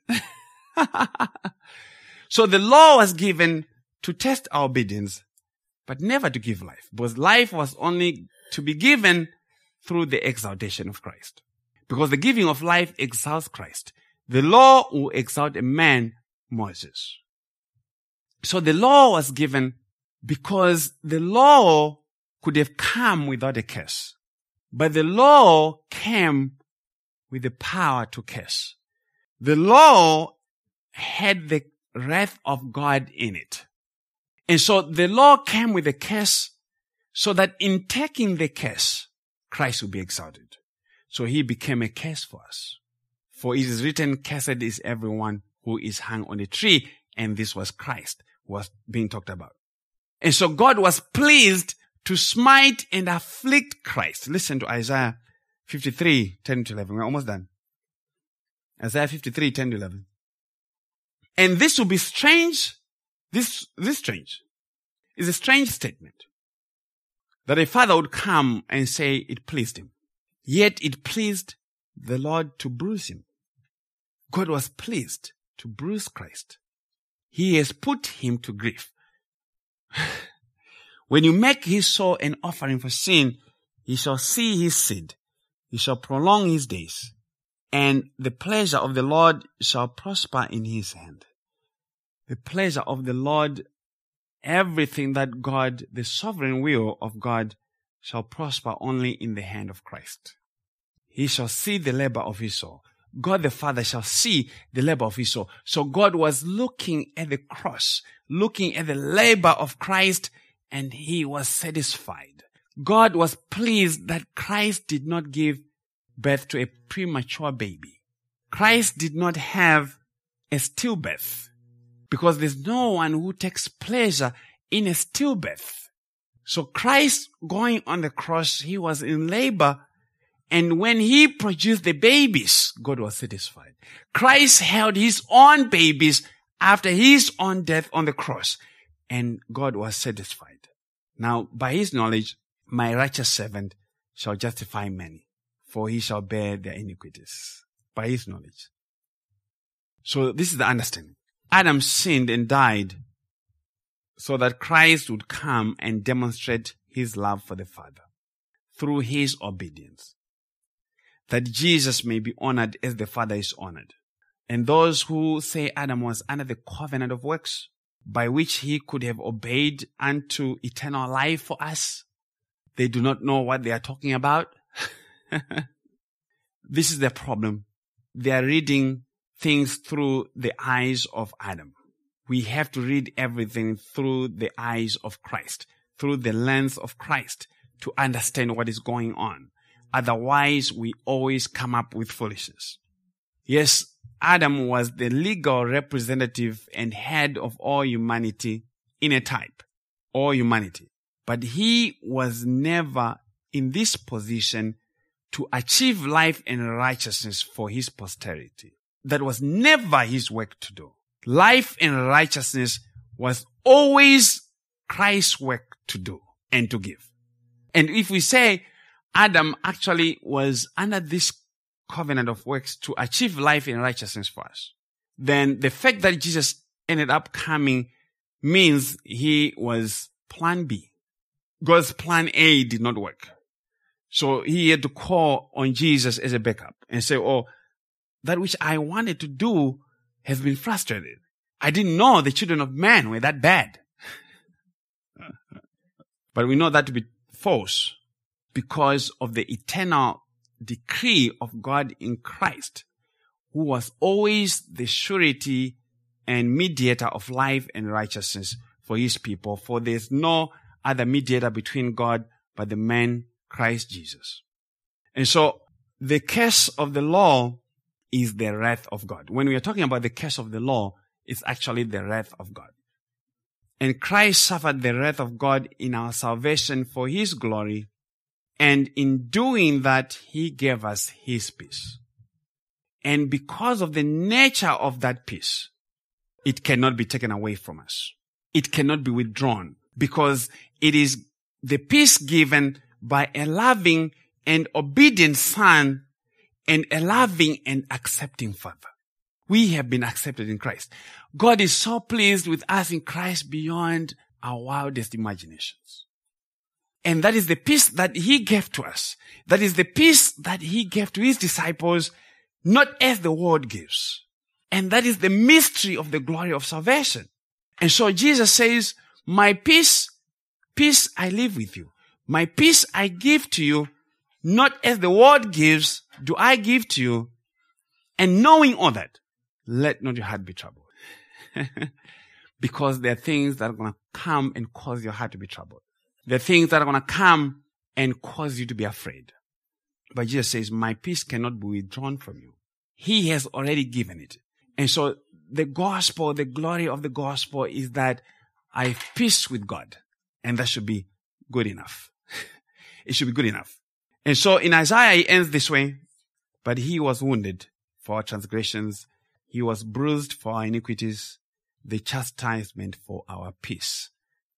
So the law was given to test our obedience, but never to give life. Because life was only to be given through the exaltation of Christ. Because the giving of life exalts Christ. The law will exalt a man, Moses. So the law was given because the law could have come without a curse. But the law came with the power to curse. The law had the wrath of God in it. And so the law came with a curse so that in taking the curse, Christ would be exalted. So he became a curse for us. For it is written, cursed is everyone who is hung on a tree. And this was Christ who was being talked about. And so God was pleased to smite and afflict Christ. Listen to Isaiah 53, 10 to 11. We're almost done. Isaiah 53, 10 to 11. And this will be strange. This strange. It's a strange statement that a father would come and say it pleased him. Yet it pleased the Lord to bruise him. God was pleased to bruise Christ. He has put him to grief. When you make his soul an offering for sin, he shall see his seed. He shall prolong his days, and the pleasure of the Lord shall prosper in his hand. The pleasure of the Lord, everything that God, the sovereign will of God, shall prosper only in the hand of Christ. He shall see the labor of his soul. God the Father shall see the labor of his soul. So God was looking at the cross, looking at the labor of Christ, and he was satisfied. God was pleased that Christ did not give birth to a premature baby. Christ did not have a stillbirth, because there's no one who takes pleasure in a stillbirth. So Christ going on the cross, he was in labor, and when he produced the babies, God was satisfied. Christ held his own babies after his own death on the cross, and God was satisfied. Now, by his knowledge, my righteous servant shall justify many, for he shall bear their iniquities. By his knowledge. So this is the understanding. Adam sinned and died so that Christ would come and demonstrate his love for the Father through his obedience. That Jesus may be honored as the Father is honored. And those who say Adam was under the covenant of works, by which he could have obeyed unto eternal life for us, they do not know what they are talking about. This is the problem. They are reading things through the eyes of Adam. We have to read everything through the eyes of Christ, through the lens of Christ, to understand what is going on. Otherwise, we always come up with foolishness. Yes, Adam was the legal representative and head of all humanity in a type, all humanity. But he was never in this position to achieve life and righteousness for his posterity. That was never his work to do. Life and righteousness was always Christ's work to do and to give. And if we say Adam actually was under this covenant of works to achieve life and righteousness for us, then the fact that Jesus ended up coming means he was plan B. God's plan A did not work. So he had to call on Jesus as a backup and say, oh, that which I wanted to do has been frustrated. I didn't know the children of man were that bad. But we know that to be false because of the eternal decree of God in Christ, who was always the surety and mediator of life and righteousness for his people. For there is no other mediator between God but the man Christ Jesus. And so the curse of the law is the wrath of God. When we are talking about the curse of the law, it's actually the wrath of God. And Christ suffered the wrath of God in our salvation for his glory. And in doing that, he gave us his peace. And because of the nature of that peace, it cannot be taken away from us. It cannot be withdrawn because it is the peace given by a loving and obedient Son and a loving and accepting Father. We have been accepted in Christ. God is so pleased with us in Christ beyond our wildest imaginations. And that is the peace that he gave to us. That is the peace that he gave to his disciples, not as the world gives. And that is the mystery of the glory of salvation. And so Jesus says, my peace I leave with you. My peace I give to you, not as the world gives, do I give to you. And knowing all that, let not your heart be troubled. Because there are things that are going to come and cause your heart to be troubled. There are things that are going to come and cause you to be afraid. But Jesus says, my peace cannot be withdrawn from you. He has already given it. And so the gospel, the glory of the gospel is that I have peace with God. And that should be good enough. It should be good enough. And so in Isaiah, it ends this way. But he was wounded for our transgressions. He was bruised for our iniquities. The chastisement for our peace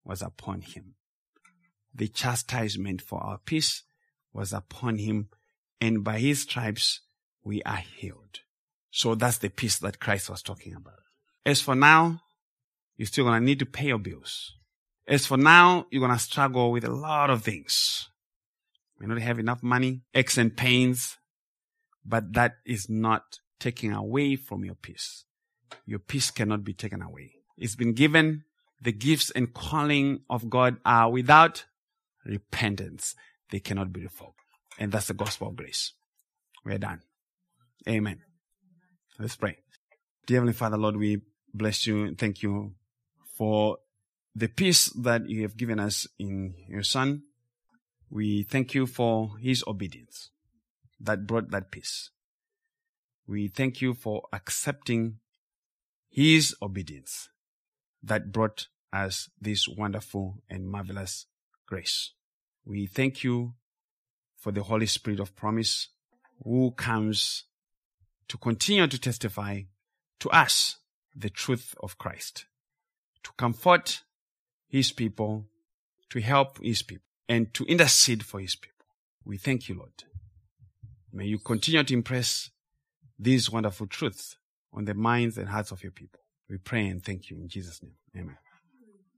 was upon him. The chastisement for our peace was upon him, and by his stripes we are healed. So that's the peace that Christ was talking about. As for now, you're still going to need to pay your bills. As for now, you're going to struggle with a lot of things. You may not have enough money, aches and pains, but that is not taking away from your peace. Your peace cannot be taken away. It's been given. The gifts and calling of God are without repentance. They cannot be revoked. And that's the gospel of grace. We're done. Amen. Let's pray. Dear Heavenly Father, Lord, we bless you and thank you for the peace that you have given us in your Son. We thank you for his obedience that brought that peace. We thank you for accepting his obedience that brought us this wonderful and marvelous grace. We thank you for the Holy Spirit of promise who comes to continue to testify to us the truth of Christ, to comfort his people, to help his people, and to intercede for his people. We thank you, Lord. May you continue to impress these wonderful truths on the minds and hearts of your people. We pray and thank you in Jesus' name. Amen.